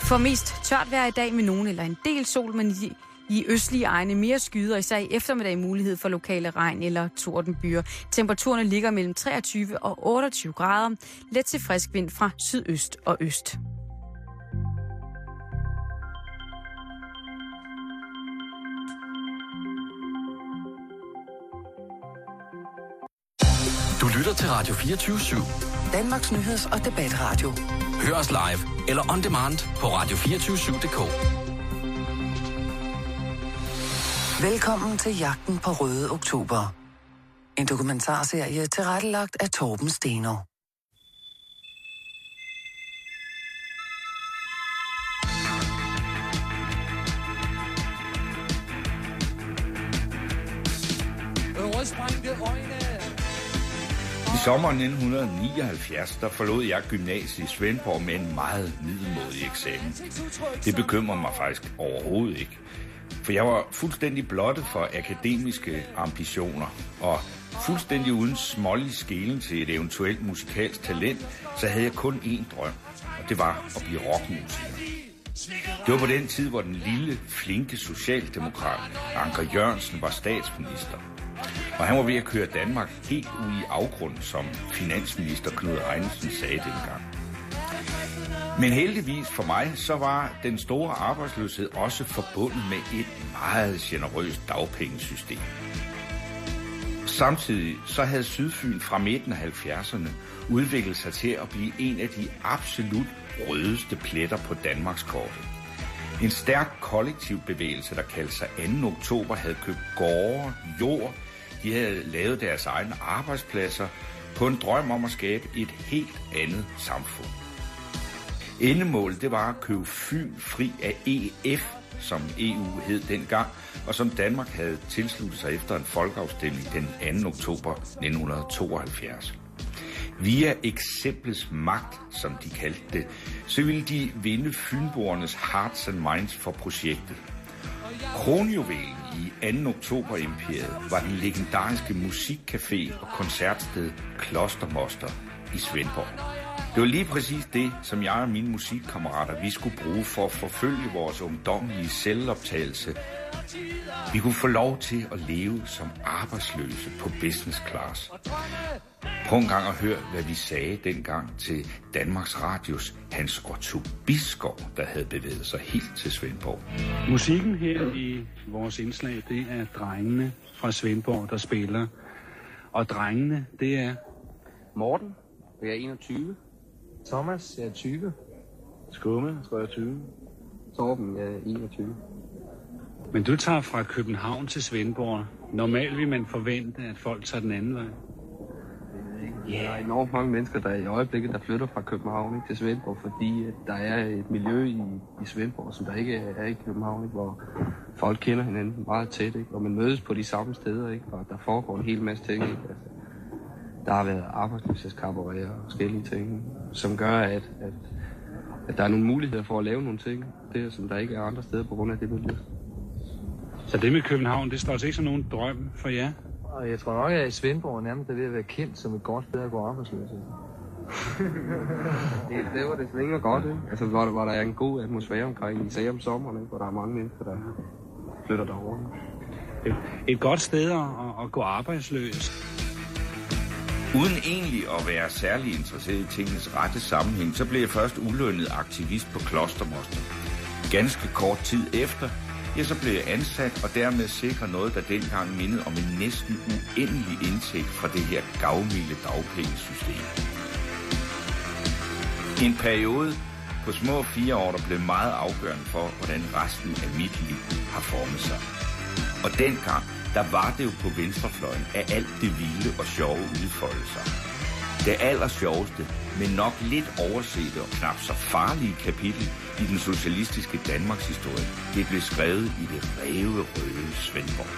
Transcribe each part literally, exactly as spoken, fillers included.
For mest tørt vejr i dag med nogen eller en del sol, men i, i østlige egne mere skyder, især i eftermiddag mulighed for lokale regn eller tordenbyer. Temperaturerne ligger mellem treogtyve og otteogtyve grader. Let til frisk vind fra sydøst og øst. Du lytter til Radio fireogtyve syv. Danmarks nyheds- og debatradio. Hør os live eller on demand på radio to fire syv punktum d k. Velkommen til Jagten på Røde Oktober. En dokumentarserie tilrettelagt af Torben Steno. Rødsprængte øjne. I sommeren nitten nioghalvfjerds, der forlod jeg gymnasiet i Svendborg med en meget middelmådig eksamen. Det bekymrer mig faktisk overhovedet ikke. For jeg var fuldstændig blottet for akademiske ambitioner, og fuldstændig uden smålig skelen til et eventuelt musikalsk talent, så havde jeg kun én drøm, og det var at blive rockmusiker. Det var på den tid, hvor den lille, flinke socialdemokrat Anker Jørgensen var statsminister. Og han var ved at køre Danmark helt ud i afgrunden, som finansminister Knud Heinesen sagde dengang. Men heldigvis for mig, så var den store arbejdsløshed også forbundet med et meget generøst dagpengesystem. Samtidig så havde Sydfyn fra midten af halvfjerdserne udviklet sig til at blive en af de absolut rødeste pletter på Danmarkskortet. En stærk kollektiv bevægelse, der kaldte sig anden oktober, havde købt gårde, jord. De havde lavet deres egne arbejdspladser på en drøm om at skabe et helt andet samfund. Endemålet, det var at købe Fyn fri af E F, som E U hed dengang, og som Danmark havde tilsluttet sig efter en folkeafstemning den anden oktober nitten tooghalvfjerds. Via eksemplets magt, som de kaldte det, så ville de vinde fynboernes hearts and minds for projektet. Kronjuvelen i anden oktober-imperiet var den legendariske musikcafé og koncertsted Klostermoster i Svendborg. Det var lige præcis det, som jeg og mine musikkammerater vi skulle bruge for at forfølge vores ungdommelige selvoptagelse. Vi kunne få lov til at leve som arbejdsløse på business class. Prøv en gang at høre, hvad vi sagde dengang til Danmarks Radios Hans Otto Bisgaard, der havde bevæget sig helt til Svendborg. Musikken her i vores indslag, det er drengene fra Svendborg, der spiller. Og drengene, det er Morten, jeg er enogtyve. Thomas, jeg er tyve. Skumme, treogtyve. Torben, jeg er enogtyve. Men du tager fra København til Svendborg. Normalt vil man forvente, at folk tager den anden vej. Ja, der er enormt mange mennesker, der i øjeblikket der flytter fra København ikke, til Svendborg, fordi at der er et miljø i, i Svendborg, som der ikke er i København, ikke, hvor folk kender hinanden meget tæt, ikke, og man mødes på de samme steder, ikke, og der foregår en hel masse ting. Ikke, altså, der har været arbejdsløshedskabaretter og forskellige ting, som gør, at, at, at der er nogle muligheder for at lave nogle ting, det, som der ikke er andre steder på grund af det miljø. Så det med København, det står altså ikke som nogen drøm for jer? Og jeg tror nok, at Svendborg nærmest er ved at være kendt som et godt sted at gå arbejdsløs. det, det var det svinger godt, ikke? Altså, hvor, hvor der er en god atmosfære omkring, især om sommeren, ikke? Hvor der er mange mennesker, der flytter derover. Et, et godt sted at, at gå arbejdsløs. Uden egentlig at være særlig interesseret i tingens rette sammenhæng, så blev jeg først ulønnet aktivist på Klostermoster. Ganske kort tid efter, ja, så blev jeg ansat og dermed sikret noget, der dengang mindede om en næsten uendelig indtægt fra det her gavmilde dagpengesystem. En periode på små fire år, der blev meget afgørende for, hvordan resten af mit liv har formet sig. Og dengang, der var det jo på venstrefløjen af alt det vilde og sjove udfoldelser. Det aller sjoveste, men nok lidt oversete og knap så farlige kapitel i den socialistiske Danmarks historie, det blev skrevet i det ræverøde Svendborg.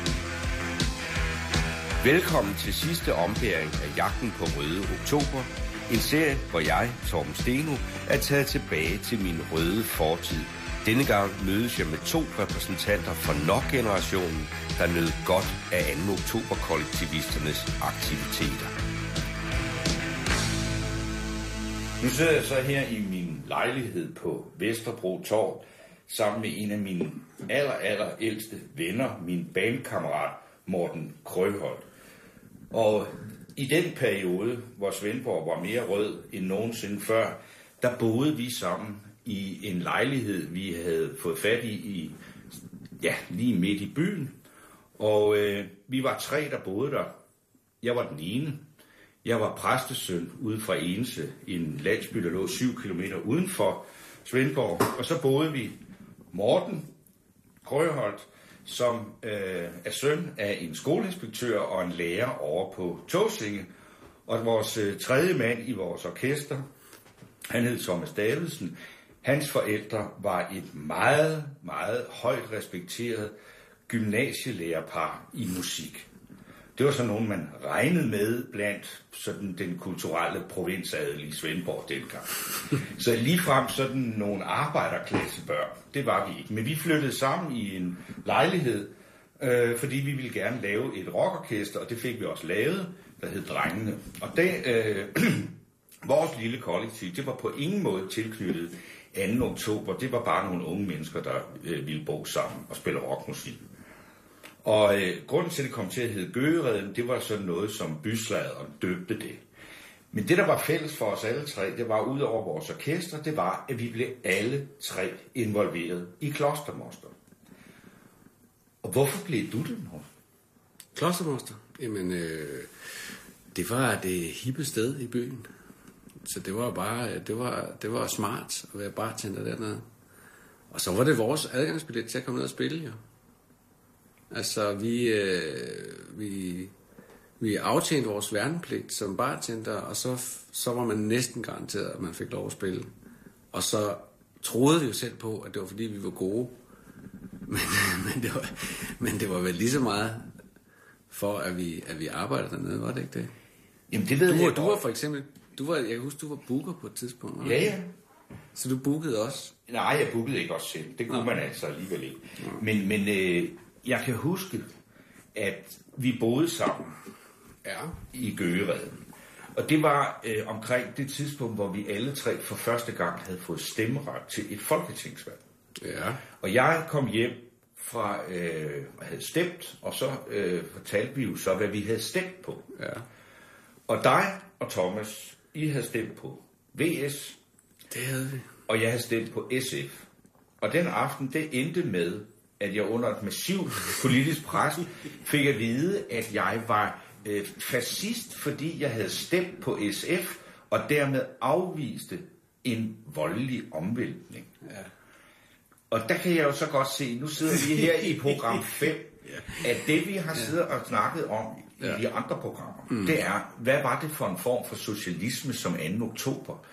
Velkommen til sidste ombæring af Jagten på Røde Oktober, en serie, hvor jeg, Torben Steno, er taget tilbage til min røde fortid. Denne gang mødes jeg med to repræsentanter fra nok-generationen, der nød godt af anden oktober-kollektivisternes aktiviteter. Nu sidder jeg så her i min lejlighed på Vesterbro Torv, sammen med en af mine aller, aller ældste venner, min bandkammerat Morten Krøholt. Og i den periode, hvor Svendborg var mere rød end nogensinde før, der boede vi sammen i en lejlighed, vi havde fået fat i, i ja, lige midt i byen. Og øh, vi var tre, der boede der. Jeg var den ene. Jeg var præstesøn ude fra Ense, en landsby, der lå syv kilometer uden for Svendborg. Og så boede vi Morten Krøholt, som øh, er søn af en skoleinspektør og en lærer over på Tåsinge. Og vores øh, tredje mand i vores orkester, han hed Thomas Davidsen. Hans forældre var et meget, meget højt respekteret gymnasielærerpar i musik. Det var sådan nogen, man regnede med blandt sådan den kulturelle provinsadel i Svendborg dengang. Så ligefrem sådan nogle arbejderklassebørn, det var vi ikke. Men vi flyttede sammen i en lejlighed, øh, fordi vi ville gerne lave et rockorkester, og det fik vi også lavet, der hed Drengene. Og det, øh, vores lille kollektiv, det var på ingen måde tilknyttet anden oktober. Det var bare nogle unge mennesker, der øh, ville bo sammen og spille rockmusik. Og øh, grunden til, at det kom til at hedde Gøgereden, det var sådan noget, som bysladeren døbte det. Men det, der var fælles for os alle tre, det var ud over vores orkester, det var, at vi blev alle tre involveret i Klostermoster. Og hvorfor blev du det, Morten? Klostermoster? Jamen, øh, det var det hippe sted i byen. Så det var bare, det var, det var smart at være bartender dernede. Og så var det vores adgangsbillet til at komme ned og spille, jo. Altså, vi, øh, vi, vi aftjente vores værnepligt som bartender, og så, så var man næsten garanteret, at man fik lov at spille. Og så troede vi jo selv på, at det var fordi, vi var gode. Men, men, det, var, men det var vel lige så meget for, at vi, at vi arbejdede dernede, var det ikke det? Jamen, det ved du, jeg du var for eksempel, du var, jeg kan huske, du var booker på et tidspunkt. Ja, ja. Så du bookede også? Nej, jeg bookede ikke også selv. Det kunne Nå. man altså alligevel ikke. Nå. Men, men øh, jeg kan huske, at vi boede sammen ja. i Gøgereden. Og det var øh, omkring det tidspunkt, hvor vi alle tre for første gang havde fået stemmeret til et folketingsvalg. Ja. Og jeg kom hjem fra øh, og havde stemt, og så øh, fortalte vi jo så, hvad vi havde stemt på. Ja. Og dig og Thomas, I havde stemt på V S. Det havde vi. Og jeg havde stemt på S F. Og den aften, det endte med, at jeg under et massivt politisk pres fik at vide, at jeg var øh, fascist, fordi jeg havde stemt på S F, og dermed afviste en voldelig omvæltning. Ja. Og der kan jeg jo så godt se, nu sidder vi her i program fem, ja. at det vi har siddet og snakket om i ja. de andre programmer, mm. det er, hvad var det for en form for socialisme, som anden oktober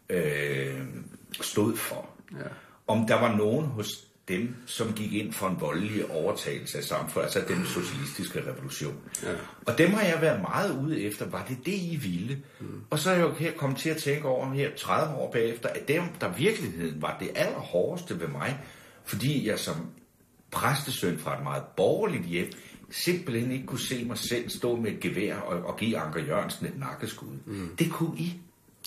øh, stod for? Ja. Om der var nogen hos dem, som gik ind for en voldelig overtagelse af samfundet, altså den socialistiske revolution. Ja. Og dem har jeg været meget ude efter, var det det, I ville? Mm. Og så er jeg jo her kommet til at tænke over her tredive år bagefter, at dem, der virkeligheden var det allerhårdeste ved mig, fordi jeg som præstesøn fra et meget borgerligt hjem, simpelthen ikke kunne se mig selv stå med et gevær og, og give Anker Jørgensen et nakkeskud. Mm. Det kunne I.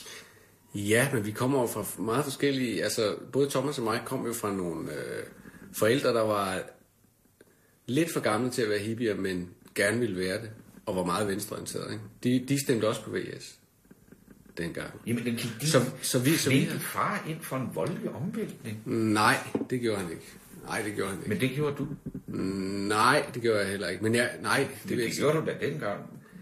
Ja, men vi kommer jo fra meget forskellige, altså både Thomas og mig kom jo fra nogle øh, forældre, der var lidt for gamle til at være hippier, men gerne ville være det, og var meget venstreorienterede. Ikke? De, de stemte også på V S dengang. Jamen, den gik de, så, så vi, så vi far ind for en voldelig omvæltning? Nej, det gjorde han ikke. Nej, det gjorde han ikke. Men det gjorde du? Nej, det gjorde jeg heller ikke. Men jeg, nej, det, det, det gjorde du da dengang.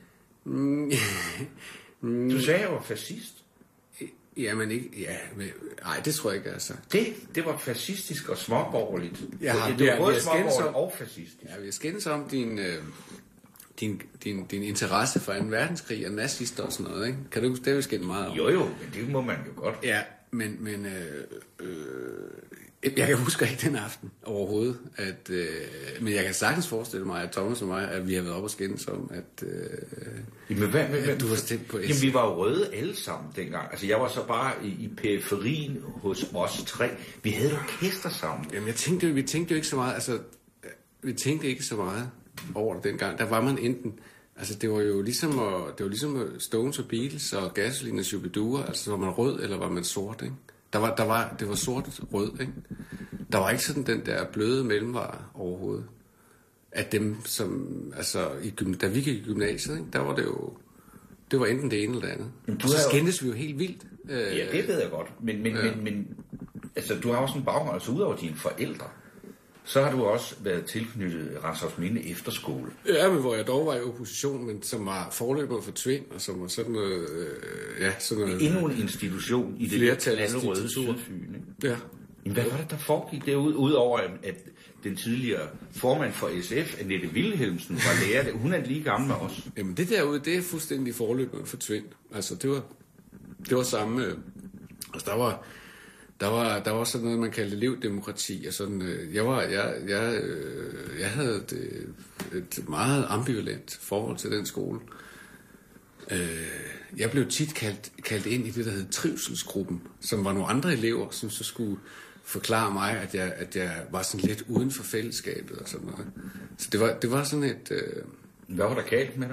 Mm, du sagde, jeg var fascist. Jamen ikke, ja, men, nej, det tror jeg ikke, jeg har sagt. Det, det var fascistisk og småborgerligt. Ja, det, det var både småborgerligt og fascistisk. Ja, vi har skændes om din, øh, din, din, din interesse for anden verdenskrig og nazister og sådan noget, ikke? Kan du huske, det har vi skændt meget om? Jo, jo, men det må man jo godt. Ja, men, men øh, øh, jeg kan huske ikke den aften overhovedet, at, øh, men jeg kan sagtens forestille mig, at Thomas og mig, at vi har været oppe og skændes om, at, øh, jamen, hvad, hvad, at du var stemt på S. Jamen, vi var jo røde alle sammen dengang. Altså, jeg var så bare i, i periferien hos os tre. Vi havde orkester sammen. Jamen, jeg tænkte, vi tænkte jo ikke så meget, altså, vi tænkte ikke så meget over det dengang. Der var man enten, Altså, det var jo ligesom, at, det var ligesom Stones og Beatles og Gasoline og Shubidua. Altså, var man rød, eller var man sort, ikke? Der var, der var, det var sort-rød, ikke? Der var ikke sådan den der bløde mellemvare overhovedet. Af dem, som... Altså, i, da vi gik i gymnasiet, ikke? Der var det jo... Det var enten det ene eller det andet. Og så skændtes jo... vi jo helt vildt. Ja, det ved jeg godt. Men, men, ja. men, men altså, du har også en baggrund, altså udover dine forældre, så har du også været tilknyttet Renshavsminde Efterskole. Ja, men hvor jeg dog var i opposition, men som var forløber for Tvind, og som var sådan noget... Øh, ja, sådan noget... Endnu en institution i det knaldrøde Sydfyn, ikke? Ja. Men hvad var det, der foregik derude, udover at den tidligere formand for S F, Annette Wilhelmsen, var lærer? Hun er lige gammel med os. Jamen det derude, det er fuldstændig forløberen for Tvind. Altså det var, det var samme... Øh, altså der var, der var, der var sådan noget, man kaldte elevdemokrati, og sådan... Øh, jeg var, jeg, jeg, øh, jeg havde et, et meget ambivalent forhold til den skole. Øh, jeg blev tit kaldt, kaldt ind i det, der hed trivselsgruppen, som var nogle andre elever, som så skulle forklare mig, at jeg, at jeg var sådan lidt uden for fællesskabet og sådan noget. Så det var, det var sådan et... Øh... Hvad var der galt med dig?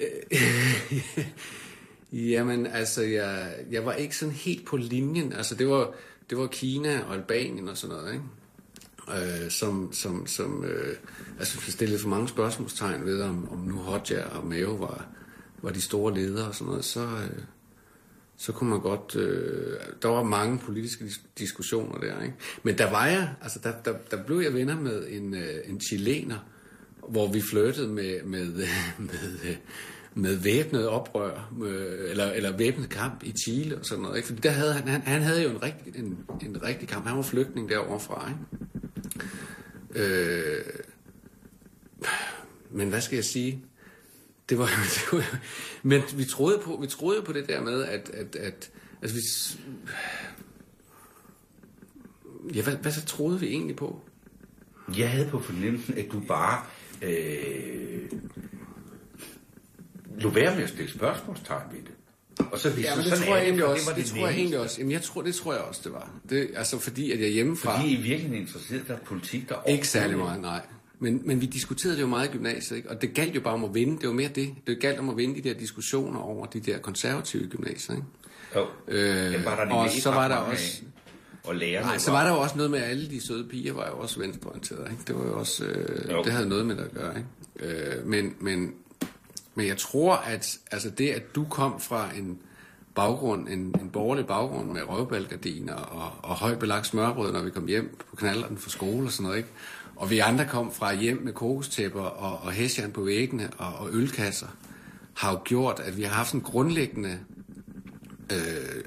Jamen, altså, jeg, jeg var ikke sådan helt på linjen. Altså, det var, det var Kina og Albanien og sådan noget, ikke? Øh, som, som, som øh, altså, stillede for mange spørgsmålstegn ved, om, om nu Hodja og Mao var, var de store ledere og sådan noget, så... Øh, så kunne man godt... Øh, der var mange politiske dis- diskussioner der, ikke? Men der var jeg... Altså, der, der, der blev jeg venner med en, øh, en chilener, hvor vi flirtede med, med, med, med væbnet oprør, med, eller, eller væbnet kamp i Chile og sådan noget, ikke? Fordi der havde han... Han, han havde jo en rigtig, en, en rigtig kamp. Han var flygtning derovre fra, ikke? Øh, men hvad skal jeg sige... Det var, det var, men vi troede på, vi troede på det der med, at, at, at altså vi, ja, hvad, hvad så troede vi egentlig på? Jeg havde på fornemmelsen, at du bare øh, lå være med at stille spørgsmålstegn ved det. Og så ja, men det sådan tror jeg egentlig også. Det, det, det tror jeg egentlig også. Jamen, jeg tror, det tror jeg også, det var. Det, altså fordi, at jeg hjemmefra... Fordi I virkelig interesseret der politik, der... Ikke særlig meget, nej. Men, men vi diskuterede det jo meget i gymnasiet, ikke? Og det galt jo bare om at vinde. Det var mere det. Det galt om at vinde de der diskussioner over de der konservative gymnasier, ikke? Jo. Øh, var der og så var der også... Og lære nej, så var der jo også noget med, at alle de søde piger var jo også venstreorienterede, ikke? Det var jo også... Øh, det havde noget med det at gøre, ikke? Øh, men, men, men jeg tror, at altså det, at du kom fra en baggrund, en, en borgerlig baggrund med røvbalgardiner og, og højt belagt smørbrød, når vi kom hjem på knallerten fra skole og sådan noget, ikke? Og vi andre kom fra hjem med kokostæpper og, og hæsjern på væggene og, og ølkasser, har jo gjort, at vi har haft en grundlæggende, øh,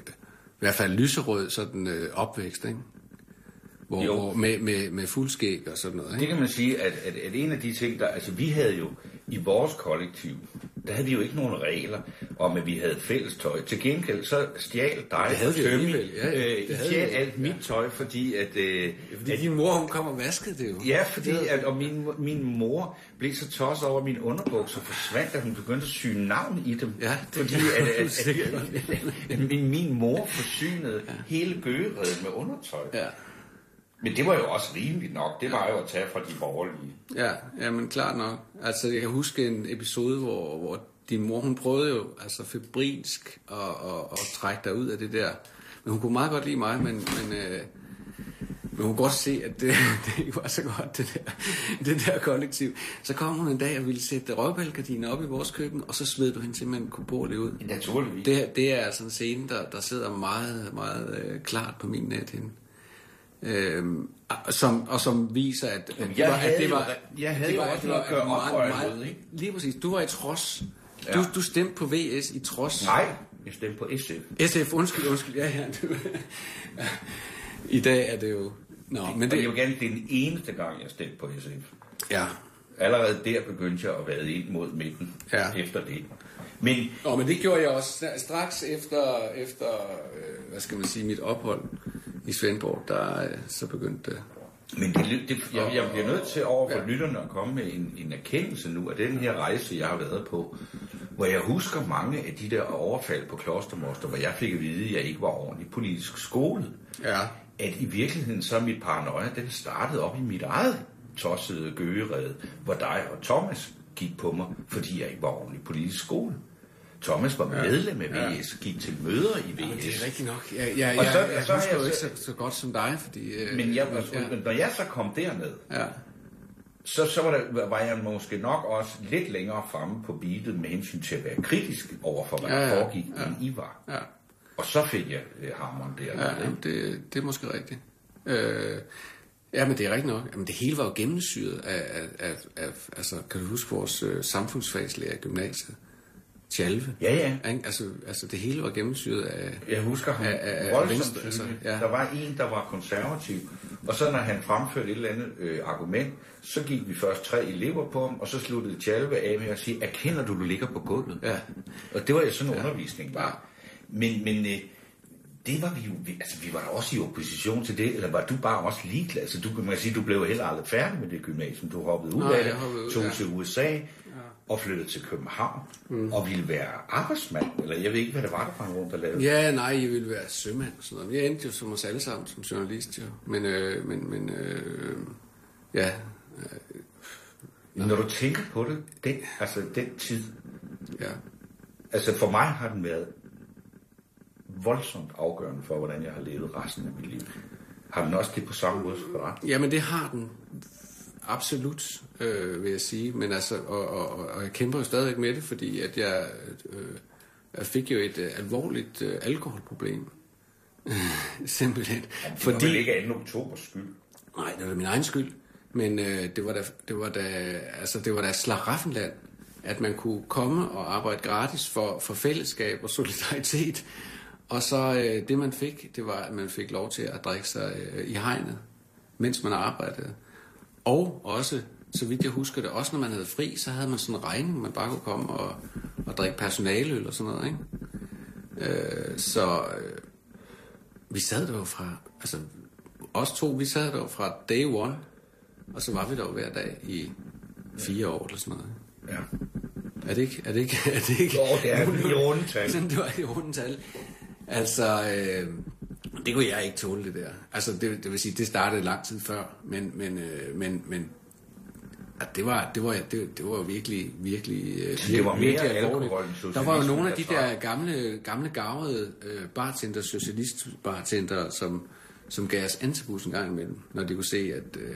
i hvert fald lyserød sådan øh, opvækst, ikke? Hvor, hvor med, med, med fuldskæg og sådan noget, ikke? Det kan man sige, at, at, at en af de ting, der... Altså, vi havde jo i vores kollektiv, der havde vi jo ikke nogen regler om, at vi havde fælles tøj. Til gengæld, så stjal dig og Tømmi. Ja, ja, øh, stjal alt ja. mit tøj, fordi at... Øh, fordi at, din mor, hun kom og vaskede det jo. Ja, fordi at, og min, min mor blev så tosset over min underbukser, forsvandt, at hun begyndte at syge navn i dem. Ja, det fordi at, at, at, at, at, at min, min mor forsynede ja. hele gøgeredet med undertøj. Ja. Men det var jo også rimeligt nok. Det var jo at tage fra de borgerlige. Ja, ja, men klart nok. Altså, jeg kan huske en episode, hvor, hvor din mor, hun prøvede jo altså febrilsk at, at, at trække dig ud af det der. Men hun kunne meget godt lide mig, men, men, øh, men hun kunne godt se, at det, det ikke var så godt, det der, det der kollektiv. Så kom hun en dag og ville sætte røvbalgardiner op i vores køkken, og så smed du hende simpelthen kuborligt ud. Naturligvis. Det, det er altså en scene, der, der sidder meget, meget øh, klart på min nethinde. Øhm, som, og som viser, at, at, jeg var, havde at det var... Jeg havde jo også noget at gøre oprør med, ikke? Lige præcis. Du var i trods. Ja. Du, du stemte på V S i trods. Nej, jeg stemte på S F. S F, undskyld, undskyld. Ja, ja. Du, i dag er det jo... Nå, men det... Jeg vil gerne, det er den eneste gang, jeg stemte på S F. Ja. Allerede der begyndte jeg at vade ind mod midten. Ja. Efter det. Men, Nå, men det gjorde jeg også straks efter, efter øh, hvad skal man sige, mit ophold i Svendborg, der øh, så begyndte det. Men det, det, jeg, jeg bliver nødt til over for ja. lytterne at komme med en, en erkendelse nu af den her rejse, jeg har været på, hvor jeg husker mange af de der overfald på Klostermoster, hvor jeg fik at vide, at jeg ikke var ordentligt politisk skolet. Ja. At i virkeligheden så mit paranoia, den startede op i mit eget tossede gøgerede, hvor dig og Thomas gik på mig, fordi jeg ikke var ordentlig politisk skole. Thomas var medlem af V S, gik til møder i V S. Ja, det er rigtigt nok. Jeg, jeg, jeg, og så, jeg, jeg så husker jo jeg, ikke så, så godt som dig, fordi... Øh, men jeg, ja. når jeg så kom derned, ja. så, så var, der, var jeg måske nok også lidt længere fremme på beatet med hensyn til at være kritisk over for, hvad ja, ja, der foregik, ja. end I var. Ja. Og så fik jeg øh, hammeren dernede. Ja, det, det er måske rigtigt. Øh, ja, men det er rigtigt nok. Jamen, det hele var jo gennemsyret af, af, af, af altså, kan du huske vores øh, samfundsfagslærer i gymnasiet? Tjalve. Ja, ja. Altså, altså, det hele var gennemsyret af... Jeg husker ham af, af, af voldsomt altså, ja. Der var en, der var konservativ, og så når han fremførte et eller andet øh, argument, så gik vi først tre elever på ham, og så sluttede Tjalve af med at sige, erkender du, du ligger på gulvet? Ja. Og det var jo sådan en ja. undervisning, var. Ja. Men, men øh, det var vi jo, altså vi var da også i opposition til det, eller var du bare også ligeglad? Altså du kan man sige, du blev heller aldrig færdig med det gymnasium, du hoppede ud Nå, af det, hoppede, tog ja. til U S A, og flyttede til København, mm. og ville være arbejdsmand, eller jeg ved ikke, hvad det var, der var rundt og lavede. Ja, nej, jeg ville være sømand og sådan noget. Jeg endte jo som os alle sammen, som journalist, jo. Men, øh, men, men, øh, ja. Øh, Når du tænker på det, den, altså den tid, ja. altså for mig har den været voldsomt afgørende for, hvordan jeg har levet resten af mit liv. Har den også det på samme måde for dig? Jamen, det har den. Absolut, øh, vil jeg sige. Men altså, og, og, og jeg kæmper jo stadigvæk med det, fordi at jeg, øh, jeg fik jo et øh, alvorligt øh, alkoholproblem. Simpelthen. Jamen, det fordi... var vel ikke anden oktobers skyld? Nej, det var min egen skyld. Men øh, det var da, det var da, altså det var da slaraffenland, at man kunne komme og arbejde gratis for, for fællesskab og solidaritet. Og så øh, det man fik, det var, at man fik lov til at drikke sig øh, i hegnet, mens man arbejdede. Og også, så vidt jeg husker det, også når man havde fri, så havde man sådan en regning, man bare kunne komme og, og drikke personaleøl og sådan noget, ikke? Øh, så øh, vi sad der jo fra, altså os to, vi sad der jo fra day one, og så var vi der jo hver dag i fire år eller sådan noget. Ja. Er det ikke? Er det ikke? Er det ikke? Jo, det er i rundetal. Det var i rundetal. Altså, øh, det kunne jeg ikke tåle det der. Altså, det, det vil sige, det startede lang tid før, men, men, øh, men, men at det var, det var, det, det var virkelig, virkelig, øh, det var mere alkohol. Der var jo nogle af de der altså. gamle, gamle garvede øh, bartender, socialist-bartender, som, som gav os antabus en gang imellem, når de kunne se, at... Øh,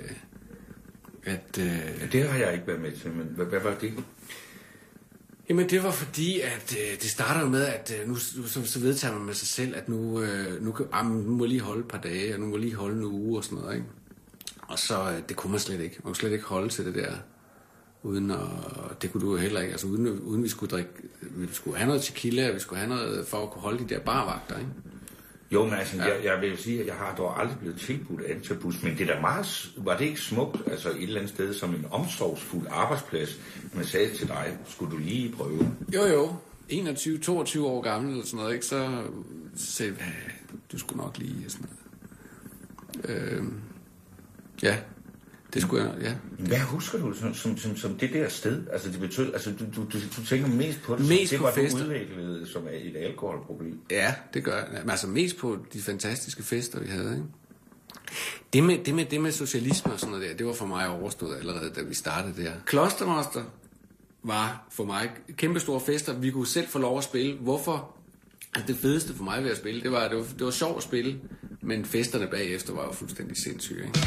at øh, ja, det har jeg ikke været med til, men hvad, hvad var det? Jamen det var fordi, at øh, det starter jo med, at øh, nu så, så vedtager man med sig selv, at nu, øh, nu, ah, nu må lige holde et par dage, og nu må lige holde en uge og sådan noget, ikke? Og så, øh, det kunne man slet ikke. Man kunne slet ikke holde til det der, uden at, det kunne du heller ikke, altså uden, uden vi skulle drikke, vi skulle have noget tequila, vi skulle have noget for at kunne holde de der barvagter, ikke? Jo, men altså, ja. jeg, jeg vil jo sige, at jeg har dog aldrig blevet tilbudt antabus, men det der meget, var det ikke smukt, altså et eller andet sted som en omsorgsfuld arbejdsplads, man sagde til dig, skulle du lige prøve? Jo, jo, enogtyve toogtyve år gammel eller sådan noget, ikke? Så sagde jeg, du skulle nok lige sådan noget. Øh, ja, det skulle jeg, ja. Hvad husker du som, som, som, som det der sted? Altså, det betød, altså du, du, du, du tænker mest på det, mest som det på var fester. Du udviklede som et alkoholproblem. Ja, det gør jeg. Men altså mest på de fantastiske fester, vi havde, ikke? Det med, det med, det med socialisme og sådan noget der, det var for mig overstået allerede, da vi startede der. Klostermaster var for mig kæmpe store fester. Vi kunne selv få lov at spille. Hvorfor? Altså, det fedeste for mig ved at spille, det var, det var, det var sjovt at spille, men festerne bagefter var jo fuldstændig sindssyge, ikke?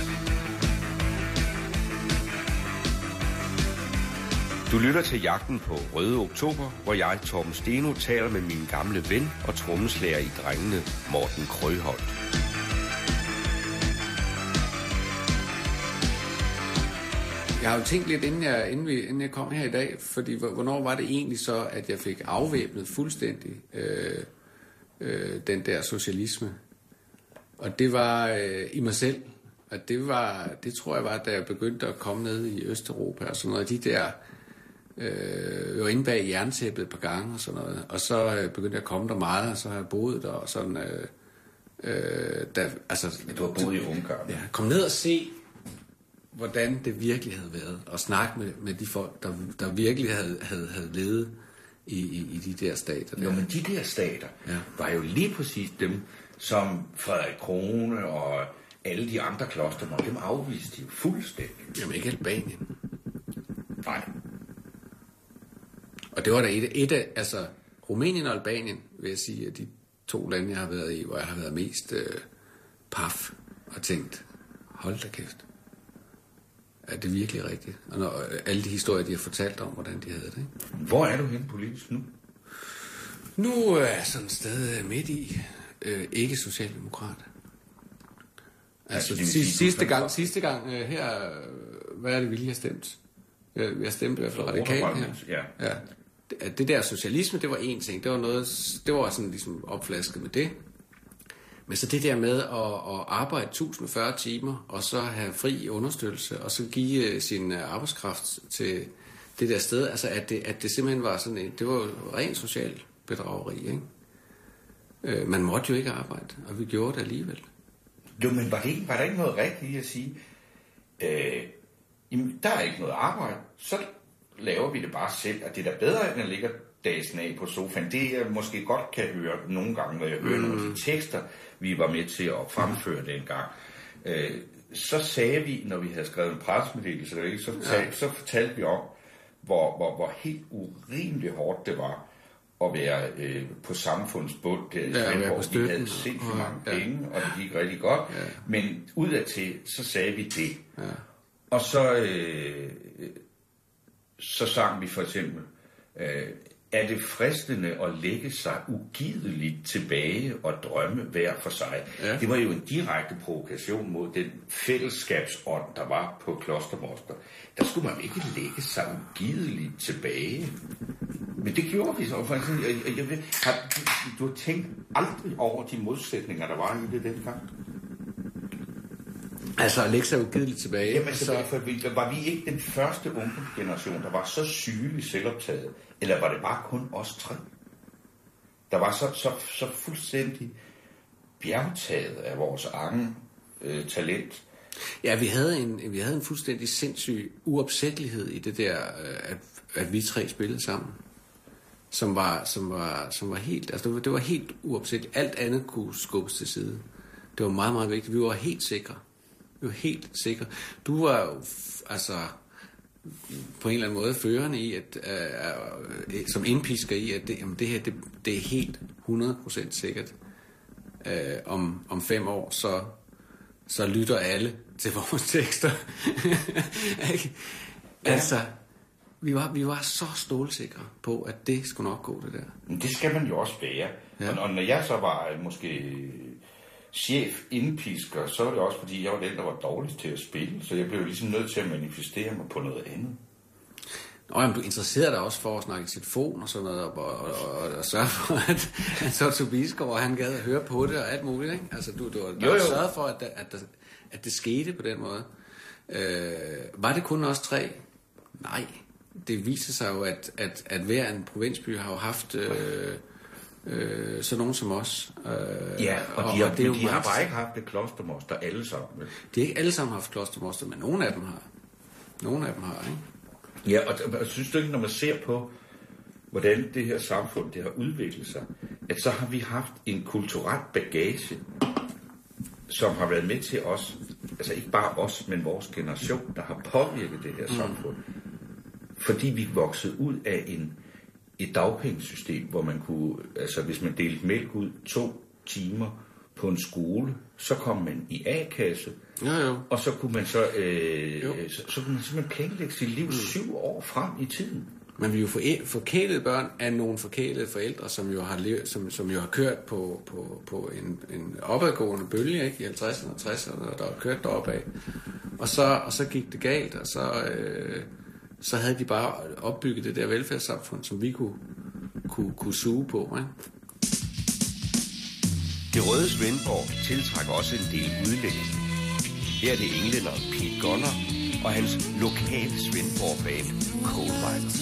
Du lytter til Jagten på Røde Oktober, hvor jeg, Torben Steno, taler med min gamle ven og trommeslager i Drengene, Morten Krøholt. Jeg har jo tænkt lidt, inden jeg, inden, vi, inden jeg kom her i dag, fordi hvornår var det egentlig så, at jeg fik afvæbnet fuldstændig øh, øh, den der socialisme? Og det var øh, i mig selv. Og det var, det tror jeg var, da jeg begyndte at komme ned i Østeuropa og sådan noget. De der, øh, jeg var inde bag jerntæppet et par gange og sådan noget. Og så øh, begyndte jeg at komme der meget, og så har jeg boet der og sådan. Øh, øh, der, altså, du har boet i Ungarn. Ja, kom ned og se, hvordan det virkelig havde været. Og snakke med, med de folk, der, der virkelig havde, havde, havde levet i, i, i de der stater. Der. Jo, men de der stater ja. var jo lige præcis dem, som Frederik Krone og alle de andre klostermer, dem afviste de jo fuldstændig. Jamen ikke Albanien. Nej. Og det var da et, et af, altså Rumænien og Albanien, vil jeg sige, at de to lande, jeg har været i, hvor jeg har været mest øh, paf og tænkt, hold da kæft. Er det virkelig rigtigt? Og når, alle de historier, de har fortalt om, hvordan de havde det. Ikke? Hvor er du henne politisk nu? Nu er jeg sådan et sted midt i, øh, ikke socialdemokrat. Altså, altså sidste, sidste gang, sidste gang øh, her, hvad er det, vi har stemt? Jeg, jeg stemte i hvert fald radikalt her. Ja. Ja. Det, det der socialisme, det var én ting. Det var noget, det var sådan ligesom opflasket med det. Men så det der med at, at arbejde tusind og fyrre timer, og så have fri understøttelse, og så give uh, sin uh, arbejdskraft til det der sted, altså at det, at det simpelthen var sådan en, det var jo rent social bedrageri, ikke? Uh, man måtte jo ikke arbejde, og vi gjorde det alligevel. Jo, men var, det ikke, var der ikke noget rigtigt i at sige, øh, jamen, der er ikke noget arbejde, så laver vi det bare selv, og det er da bedre, end at ligge dagen af på sofaen. Det jeg måske godt kan høre nogle gange, når jeg hører mm. nogle af de tekster, vi var med til at fremføre dengang. Øh, så sagde vi, når vi havde skrevet en pressemeddelelse, så, ja. så fortalte vi om, hvor, hvor, hvor helt urimeligt hårdt det var at være øh, på samfundets bund der i Svendborg. Ja, vi havde sindssygt mange ja. penge, og det gik rigtig godt. Ja. Men udadtil, så sagde vi det. Ja. Og så, øh, så sang vi for eksempel, øh, er det fristende at lægge sig ugideligt tilbage og drømme hver for sig. Ja. Det var jo en direkte provokation mod den fællesskabsånd, der var på Klostermoster. Der skulle man ikke lægge sig ugideligt tilbage. Men det gjorde vi så. For eksempel, jeg, jeg, jeg, har, du, du har tænkt aldrig over de modsætninger, der var i det dengang? Altså at lægge sig ugideligt tilbage. Jamen, så, så... For, var vi ikke den første ungdomsgeneration, der var så sygelig selvoptaget? Eller var det bare kun os tre? Der var så, så, så fuldstændig bjergtaget af vores egen øh, talent. Ja, vi havde, en, vi havde en fuldstændig sindssyg uopsættelighed i det der, at, at vi tre spillede sammen. Som var, som var, som var helt, altså det var, det var helt uopsætteligt. Alt andet kunne skubbes til side. Det var meget, meget vigtigt. Vi var helt sikre. Vi var helt sikre. Du var jo, altså, på en eller anden måde førende i, at, uh, uh, som indpisker i, at det, jamen det her, det, det er helt hundrede procent sikkert. Uh, om, om fem år, så, så lytter alle til vores tekster. Altså, vi var, vi var så stålsikre på, at det skulle nok gå, det der. Men det skal man jo også være. Ja. Og, og når jeg så var måske chef indpisker, så var det også, fordi jeg var den, der var dårligst til at spille. Så jeg blev ligesom nødt til at manifestere mig på noget andet. Nå, jamen, du interesserede dig også for at snakke i telefon og sådan noget, og, og, og, og sørge for, at, at så Tobiskov, han gad at høre på det og alt muligt, ikke? Altså, du, du, du har sørget for, at, at, at, at det skete på den måde. Øh, var det kun os tre? Nej. Det viser sig jo, at, at, at hver en provinsby har jo haft øh, øh, sådan nogen som os. Øh, ja, og, og de, har, og det de har bare ikke haft det klostermoster alle sammen. De har ikke alle sammen haft klostermoster, men nogle af dem har. Nogle af dem har, ikke? Ja, og, og synes du ikke, når man ser på, hvordan det her samfund det har udviklet sig, at så har vi haft en kulturel bagage, som har været med til os, altså ikke bare os, men vores generation, der har påvirket det her samfund. Fordi vi voksede ud af en, et dagpengesystem, hvor man kunne, altså hvis man delte mælk ud to timer på en skole, så kom man i A-kasse, jo, jo. og så kunne man så, øh, så, så kunne man simpelthen planlægge sit liv syv år frem i tiden. Men vi er jo for, forkælede børn af nogle forkælede forældre, som jo har, levet, som, som jo har kørt på, på, på en, en opadgående bølge, ikke? I halvtredserne og tresserne, og der har kørt deroppe af. Og så, og så gik det galt, og så, øh, så havde de bare opbygget det der velfærdssamfund, som vi kunne, kunne, kunne suge på, ikke? Det røde Svendborg tiltrækker også en del udlændinge. Her er det englænderen Pete Gunner og hans lokale Svendborg-band Cold Riders.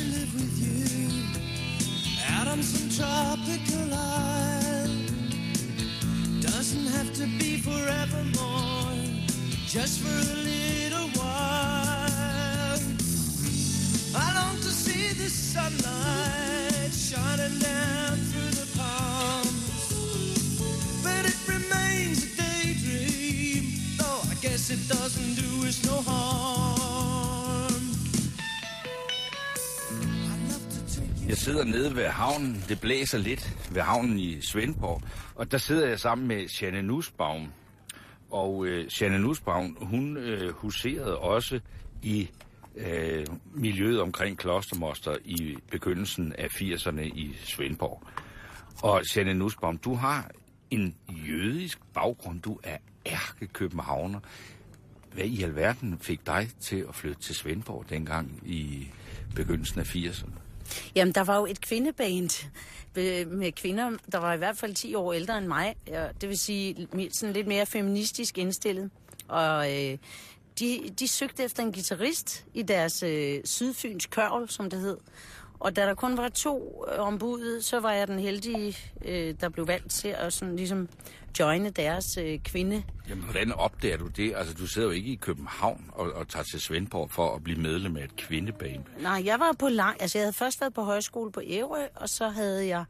Out on some tropical island, doesn't have to be forevermore, just for a little while. I long to see the sunlight shining down through the palms, but it remains a daydream, though I guess it doesn't do us no harm. Jeg sidder nede ved havnen. Det blæser lidt ved havnen i Svendborg. Og der sidder jeg sammen med Jeanne Nussbaum. Og øh, Jeanne Nussbaum, hun øh, huserede også i øh, miljøet omkring Klostermoster i begyndelsen af firserne i Svendborg. Og Jeanne Nussbaum, du har en jødisk baggrund. Du er ærkekøbenhavner. Hvad i alverden fik dig til at flytte til Svendborg dengang i begyndelsen af firserne? Jamen, der var jo et kvindeband med kvinder, der var i hvert fald ti år ældre end mig. Det vil sige sådan lidt mere feministisk indstillet. Og øh, de, de søgte efter en guitarist i deres øh, Sydfyns Kørvel, som det hed. Og da der kun var to øh, ombud, så var jeg den heldige, øh, der blev valgt til at sådan ligesom joine deres øh, kvinde. Jamen, hvordan opdager du det? Altså, du sidder jo ikke i København og, og tager til Svendborg for at blive medlem af et kvindeband. Nej, jeg var på lang... Altså, jeg havde først været på højskole på Ærø, og så havde jeg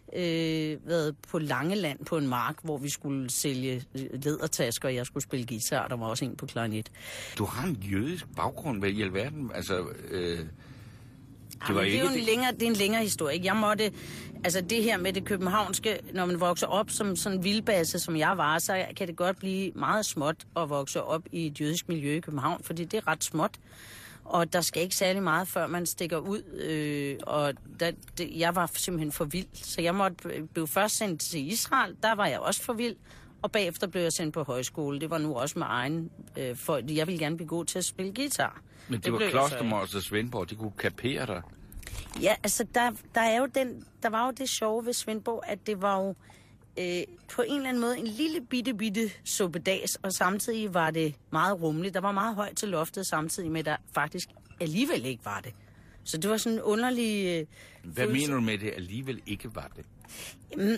øh, været på Langeland på en mark, hvor vi skulle sælge lædertasker, og jeg skulle spille guitar, der var også en på klarinet. Du har en jødisk baggrund, hvad i alverden? Altså... Øh Det, var det, er jo en længere, det er en længere historie. Jeg måtte, altså det her med det københavnske, når man vokser op som sådan en vildbasse, som jeg var, så kan det godt blive meget småt at vokse op i et jødisk miljø i København, fordi det er ret småt, og der skal ikke særlig meget, før man stikker ud, øh, og der, det, jeg var simpelthen for vild, så jeg måtte blive først sendt til Israel, der var jeg også for vild, og bagefter blev jeg sendt på højskole. Det var nu også med egen, øh, for jeg ville gerne blive god til at spille guitar. Men det, det var Klostermoster og Svendborg, de kunne kapere dig. Ja, altså der, der, er jo den, der var jo det sjove ved Svendborg, at det var jo øh, på en eller anden måde en lille bitte, bitte suppedags, og samtidig var det meget rummeligt. Der var meget højt til loftet, samtidig med, at der faktisk alligevel ikke var det. Så det var sådan en underlig... Øh, Hvad følelse. Mener du med, at det alligevel ikke var det? Jamen,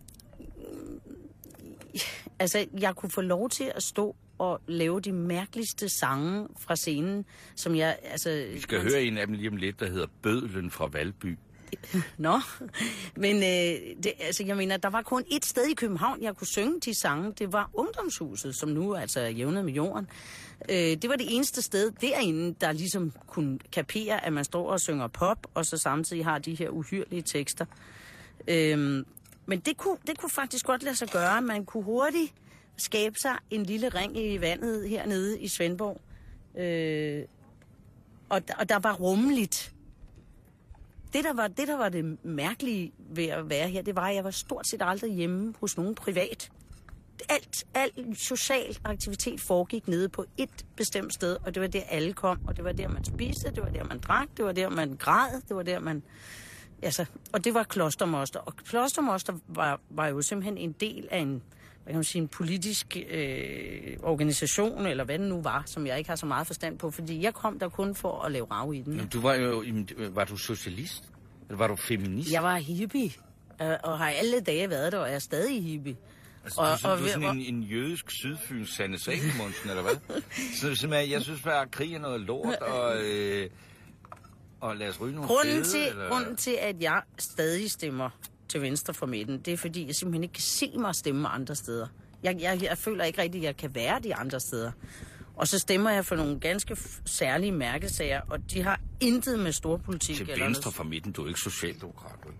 altså, jeg kunne få lov til at stå og lave de mærkeligste sange fra scenen, som jeg... Altså, vi skal man... høre en af dem lige om lidt, der hedder Bødlen fra Valby. Nå, men øh, det, altså, jeg mener, der var kun et sted i København, jeg kunne synge de sange. Det var Ungdomshuset, som nu altså er jævnet med jorden. Øh, det var det eneste sted derinde, der ligesom kunne kapere, at man står og synger pop, og så samtidig har de her uhyrlige tekster. Øh, men det kunne, det kunne faktisk godt lade sig gøre. Man kunne hurtigt skabe sig en lille ring i vandet hernede i Svendborg. Øh, og, og der var rummeligt. Det der var, det, der var det mærkelige ved at være her, det var, at jeg var stort set aldrig hjemme hos nogen privat. Alt, alt social aktivitet foregik nede på et bestemt sted, og det var der alle kom, og det var der man spiste, det var der man drak, det var der man græd, det var der man... Altså, og det var Klostermoster. Og Klostermoster var, var jo simpelthen en del af en, hvad kan man sige, en politisk øh, organisation, eller hvad det nu var, som jeg ikke har så meget forstand på, fordi jeg kom der kun for at lave rav i den. Men du var jo, var du socialist? Eller var du feminist? Jeg var hippie, og har alle dage været der, og jeg er stadig hippie. Altså, og, du, og, du er sådan og, en, en jødisk sydfyns Sanne Salomonsen, eller hvad? Så simpelthen, jeg synes bare, at krig er noget lort, og... Øh, og lad os ryge nogle grunden fede, til, eller? Grunden til, at jeg stadig stemmer til venstre for midten, det er, fordi jeg simpelthen ikke kan se mig stemme andre steder. Jeg, jeg, jeg føler ikke rigtigt, at jeg kan være de andre steder. Og så stemmer jeg for nogle ganske særlige mærkesager, og de har intet med storpolitik til eller venstre for midten, du er ikke socialdemokrat, vel?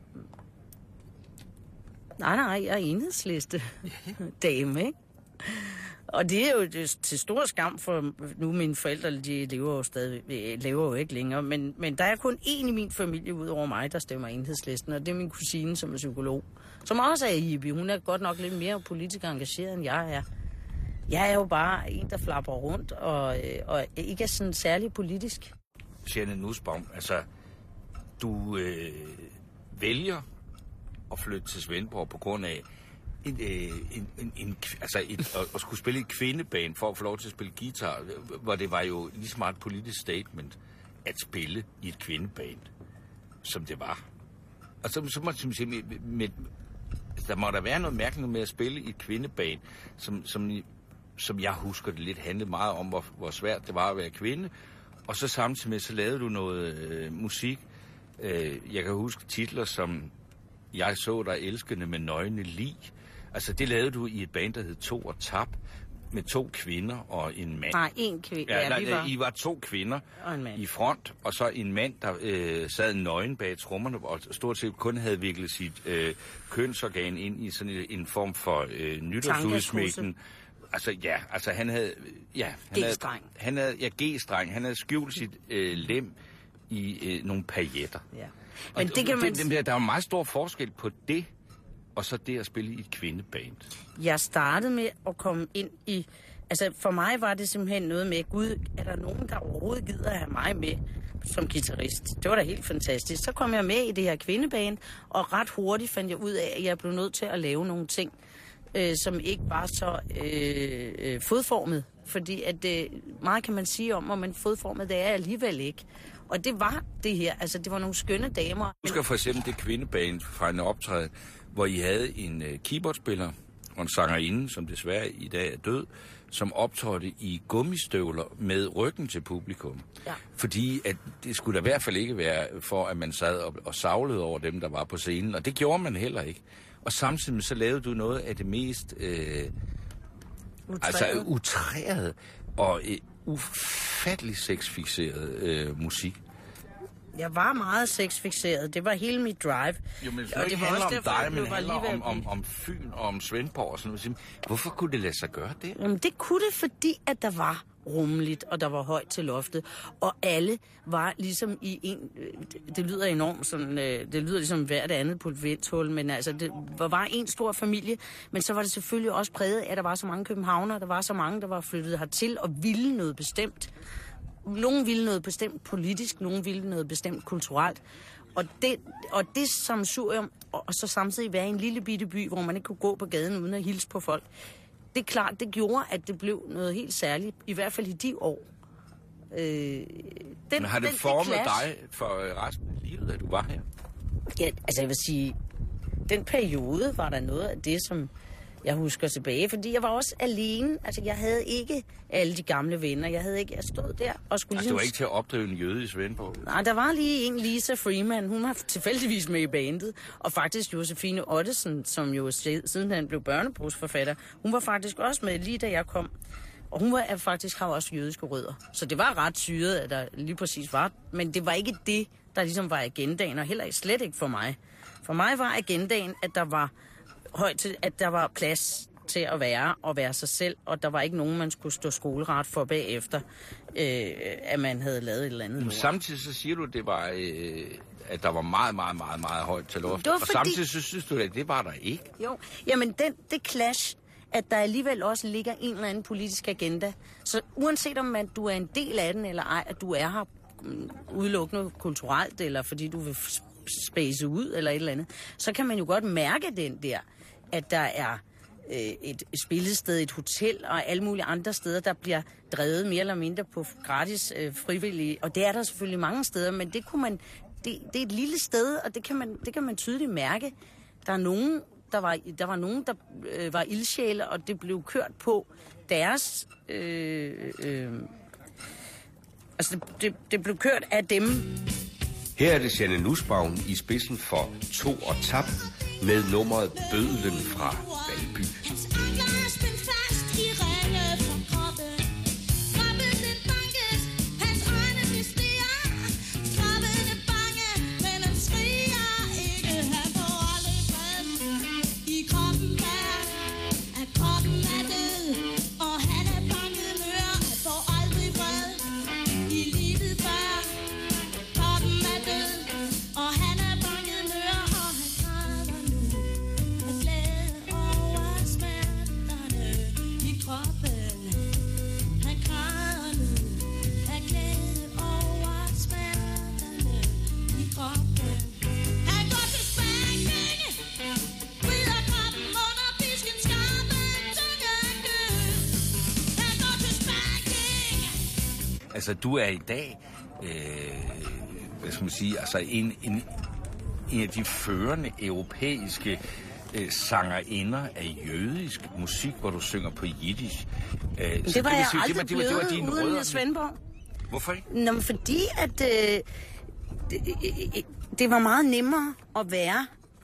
Nej, nej, jeg er enhedsliste dame, ikke? Og det er jo til stor skam for nu mine forældre, de lever jo stadig, lever jo ikke længere, men, men der er kun én i min familie ud over mig, der stemmer Enhedslisten, og det er min kusine, som er psykolog, som også er hippie. Hun er godt nok lidt mere politisk engageret, end jeg er. Jeg er jo bare en, der flapper rundt, og, og ikke er sådan særlig politisk. Jeanne Nussbaum, altså, du øh, vælger at flytte til Svendborg på grund af En, en, en, en, altså et, at, at skulle spille i kvindeband for at få lov til at spille guitar, hvor det var jo lige så meget et politisk statement at spille i et kvindeband, som det var. Og så, så må jeg sige, med, med, der må der være noget mærkeligt med at spille i et kvindeband, som, som, som jeg husker det lidt handlede meget om, hvor, hvor svært det var at være kvinde. Og så samtidig med, så lavede du noget øh, musik. Øh, jeg kan huske titler som Jeg så dig elskende med nøgne lig. Altså, det lavede du i et band, der hed To og Tap. med to kvinder og en mand. Nej, en kvinde. Ja, Ja, nej, vi var... I var to kvinder Og en mand. i front, og så en mand, der øh, sad nøgen bag trommerne, og stort set kun havde viklet sit øh, kønsorgan ind i sådan en, en form for øh, nytårsudsmækken. Altså, ja, altså han havde... Ja, han G-streng. Havde, han havde, ja, G-streng. Han havde skjult sit øh, lem i øh, nogle pailletter. Ja. Men det kan man... det, det, der er meget stor forskel på det, og så det at spille i et kvindeband. Jeg startede med at komme ind i... Altså, for mig var det simpelthen noget med, Gud, er der nogen, der overhovedet gider at have mig med som guitarist? Det var da helt fantastisk. Så kom jeg med i det her kvindeband, og ret hurtigt fandt jeg ud af, at jeg blev nødt til at lave nogle ting, øh, som ikke var så øh, øh, fodformet. Fordi at øh, meget kan man sige om, at man fodformet, det er alligevel ikke. Og det var det her. Altså, det var nogle skønne damer. Du skal for eksempel det kvindeband fra en optræden, hvor I havde en øh, keyboardspiller og en sangerinde, som desværre i dag er død, som optrådte i gummistøvler med ryggen til publikum. Ja. Fordi at det skulle da i hvert fald ikke være for, at man sad og, og savlede over dem, der var på scenen. Og det gjorde man heller ikke. Og samtidig så lavede du noget af det mest øh, altså utræret og øh, ufattelig sexfixeret øh, musik. Jeg var meget sexfixeret. Det var hele mit drive. Jo, men det, og det handler om derfor, dig, men det handler alligevel... om, om, om Fyn og om Svendborg og sådan noget. Hvorfor kunne det lade sig gøre det? Jamen, det kunne det, fordi at der var rummeligt, og der var højt til loftet, og alle var ligesom i en... Det lyder enormt sådan... Det lyder ligesom hvert andet på et vindhul, men altså, det var en stor familie, men så var det selvfølgelig også præget af, at der var så mange københavnere, der var så mange, der var flyttet hertil og ville noget bestemt. Nogle ville noget bestemt politisk, nogle ville noget bestemt kulturelt. Og det, og det sammensurium, og så samtidig være i en lille bitte by, hvor man ikke kunne gå på gaden uden at hilse på folk, det er klart, det gjorde, at det blev noget helt særligt, i hvert fald i de år. Øh, den, Men har det den, formet det dig for resten af livet, at du var her? Ja, altså jeg vil sige, den periode var der noget af det, som jeg husker tilbage, fordi jeg var også alene. Altså, jeg havde ikke alle de gamle venner. Jeg havde ikke, jeg stod der og skulle altså, ligesom... du var ikke til at opdrive en jøde i Svendborg? Nej, der var lige en, Lisa Freeman. Hun var tilfældigvis med i bandet. Og faktisk Josefine Ottesen, som jo siden han blev børnebogsforfatter, hun var faktisk også med, lige da jeg kom. Og hun var faktisk har også jødiske rødder. Så det var ret syret, at der lige præcis var. Men det var ikke det, der ligesom var agendaen, og heller slet ikke for mig. For mig var agendaen, at der var højt til, at der var plads til at være og være sig selv, og der var ikke nogen, man skulle stå skoleret for bagefter, øh, at man havde lavet et eller andet. Men samtidig så siger du, at det var, øh, at der var meget, meget, meget, meget højt til loftet. Og fordi... samtidig så synes du, at det var der ikke. Jo, jamen den, det clash, at der alligevel også ligger en eller anden politisk agenda. Så uanset om man, du er en del af den eller ej, at du er her udelukkende kulturelt, eller fordi du vil space ud eller et eller andet, så kan man jo godt mærke den der, at der er øh, et spillested, et hotel og alle mulige andre steder, der bliver drevet mere eller mindre på gratis øh, frivillige. Og det er der selvfølgelig mange steder, men det kunne man, det, det er et lille sted, og det kan man, det kan man tydeligt mærke. Der er nogen, der var, der var nogen, der øh, var ildsjæle, og det blev kørt på deres... Øh, øh, altså, det, det blev kørt af dem. Her er det Janne Nussbaum i spidsen for To og Tap med nummeret Bødlen fra Valby. Altså, du er i dag, øh, hvad skal man sige, altså en, en, en af de førende europæiske øh, sangerinder af jødisk musik, hvor du synger på jiddisch. Øh, det var jeg sige, aldrig det var, det var, det var uden i Svendborg. Hvorfor ikke? Nå, fordi at øh, det, det var meget nemmere at være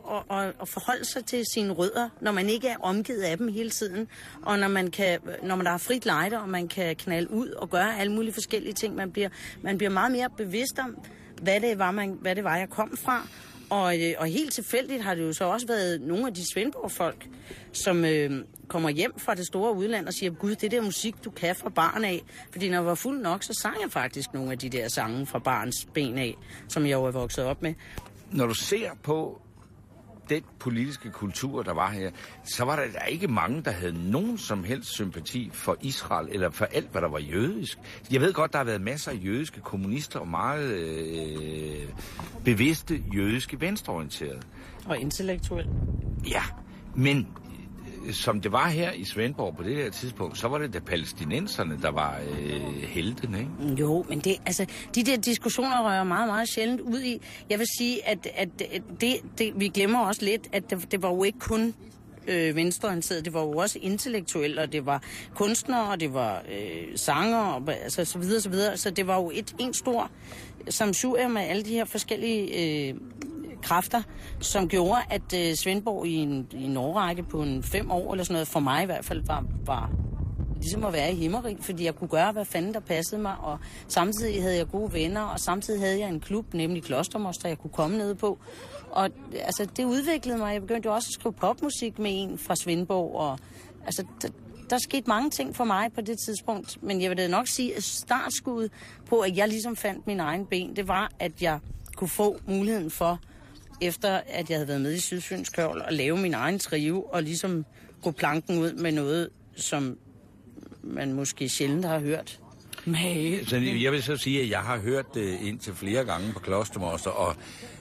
at, at, at forholde sig til sine rødder, når man ikke er omgivet af dem hele tiden, og når man kan, når man der er frit lejde, og man kan knalde ud og gøre alle mulige forskellige ting. Man bliver, man bliver meget mere bevidst om, hvad det var, man, hvad det var jeg kom fra. Og, og helt tilfældigt har det jo så også været nogle af de Svendborg-folk, som øh, kommer hjem fra det store udland og siger, gud, det der musik, du kan fra barn af. Fordi når jeg var fuld nok, så sang jeg faktisk nogle af de der sange fra barns ben af, som jeg jo er vokset op med. Når du ser på den politiske kultur, der var her, så var der, der ikke mange, der havde nogen som helst sympati for Israel, eller for alt, hvad der var jødisk. Jeg ved godt, der har været masser af jødiske kommunister, og meget øh, bevidste jødiske venstreorienterede. Og intellektuelle. Ja, men som det var her i Svendborg på det her tidspunkt, så var det da palæstinenserne, der var øh, heltene, ikke? Jo, men det, altså, de der diskussioner rører meget, meget sjældent ud i. Jeg vil sige, at, at det, det, vi glemmer også lidt, at det, det var jo ikke kun øh, venstreorienteret, det var jo også intellektuelle, og det var kunstnere, og det var øh, sanger, og altså, så videre, så videre. Så det var jo et, en stor samsurium med alle de her forskellige øh, kræfter, som gjorde, at øh, Svendborg i en, i en årrække på en fem år, eller sådan noget, for mig i hvert fald, var, var ligesom at være i himmerig, fordi jeg kunne gøre, hvad fanden der passede mig, og samtidig havde jeg gode venner, og samtidig havde jeg en klub, nemlig Klostermoster, jeg kunne komme ned på. Og altså, det udviklede mig. Jeg begyndte jo også at skrive popmusik med en fra Svendborg, og altså, der, der skete mange ting for mig på det tidspunkt, men jeg vil da nok sige, at startskuddet på, at jeg ligesom fandt min egen ben, det var, at jeg kunne få muligheden for, efter at jeg havde været med i Sydfyns Kørvel, at lave min egen trio, og ligesom gå planken ud med noget, som man måske sjældent har hørt. Men så jeg vil så sige, at jeg har hørt det indtil flere gange på Klostermoster, og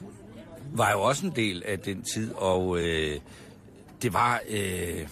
var jo også en del af den tid, og øh, det var, øh,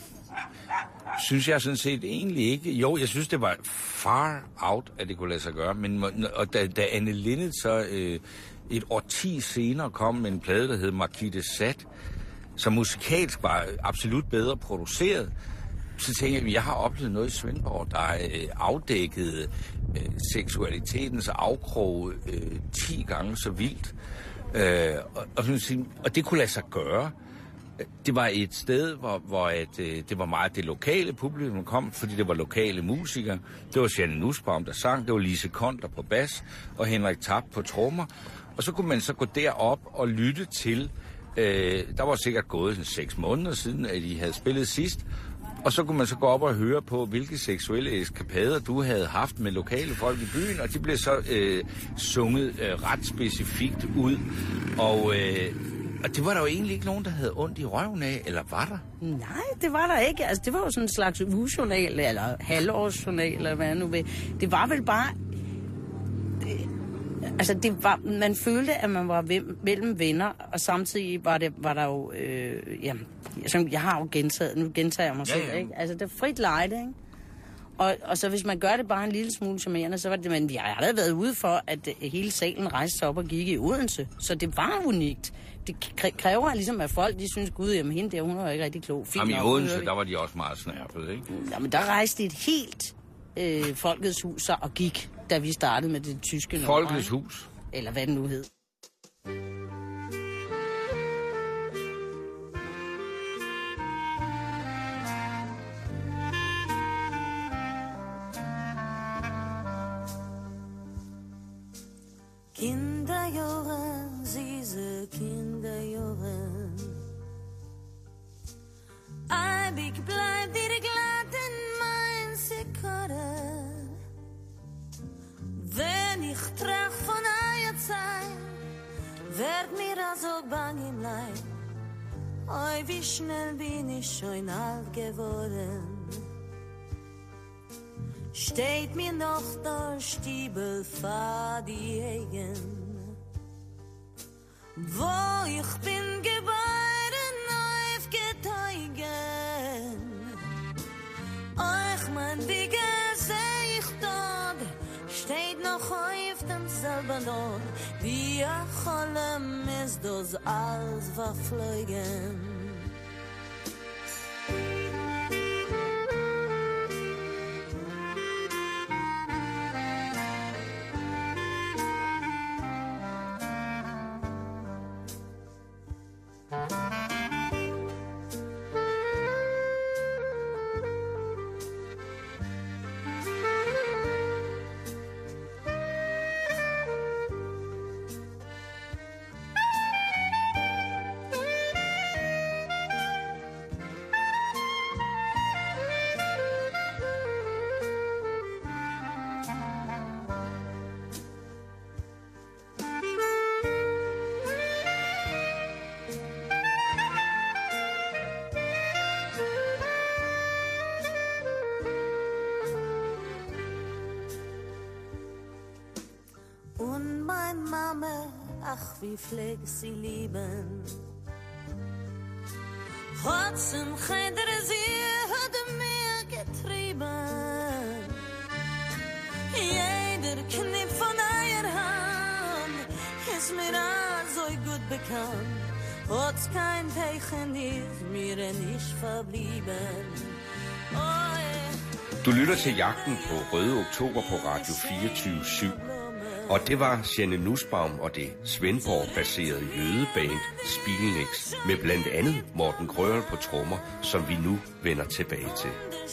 synes jeg sådan set egentlig ikke, jo, jeg synes, det var far out, at det kunne lade sig gøre, men og da, da Anne Linnet så øh, et årti senere kom med en plade, der hed Marquis de Sade, som musikalsk var absolut bedre produceret, så tænkte jeg, at jeg har oplevet noget i Svendborg, der øh, afdækkede øh, seksualitetens afkrog øh, ti gange så vildt. Øh, og, og, og det kunne lade sig gøre. Det var et sted, hvor, hvor at, øh, det var meget det lokale publikum, der kom, fordi det var lokale musikere. Det var Janne Nussbaum, der sang, det var Lise Konter på bas, og Henrik Tapp på trommer. Og så kunne man så gå derop og lytte til, øh, der var sikkert gået sådan seks måneder siden, at de havde spillet sidst, og så kunne man så gå op og høre på, hvilke seksuelle eskapader du havde haft med lokale folk i byen, og de blev så øh, sunget øh, ret specifikt ud. Og, øh, og det var der jo egentlig ikke nogen, der havde ondt i røven af, eller var der? Nej, det var der ikke. Altså, det var jo sådan en slags ugejournal, eller halvårsjournal, eller hvad jeg nu ved. Det var vel bare... Det, altså, det var, man følte, at man var mellem venner, og samtidig var, det, var der jo... Øh, jamen, som jeg har jo gentaget, nu gentager jeg mig selv, ja, ja. Ikke? Altså, det er frit lejde, ikke? Og, og så hvis man gør det bare en lille smule charmerende, så var det, men jeg har da været ude for, at hele salen rejste sig op og gik i Odense. Så det var unikt. Det kræver ligesom, at folk, de synes, gud, jamen hende der, hun var ikke rigtig klog. Fint, jamen i Odense, der var de også meget snærpede, ikke? Jamen, der rejste et helt øh, Folkets Hus sig og gik, da vi startede med det tyske nummer. Folkets Hus? Eller hvad det nu hed. Kinderjahre, süße Kinderjahre. Eibig bleibt dir glatt in mein Sekunde. Wenn ich trach von eurer Zeit, werd mir also bang im Leib. Oi, wie schnell bin ich schon alt geworden. Steht mir noch der Stiebel vor die Augen, wo ich bin geboren, aufgeteigen. Euch mein Digga seh ich dort, steht noch auf dem selben Ort, wie a Cholem ist das alles verflogen. Bye. Mama, ach wie pfleg sie lieben. Trotzdem Cheder sie hat mir getrieben. Jeder Knipp von eier Hand ist mir so gut bekannt. Trotz kein Teichen ist mir nicht verblieben. Oh, Du lytter til Jagten på Røde Oktober på Radio fireogtyve syv. Og det var Jeanne Nussbaum og det Svendborg-baserede jødeband Spielnix med blandt andet Morten Grøl på trommer, som vi nu vender tilbage til.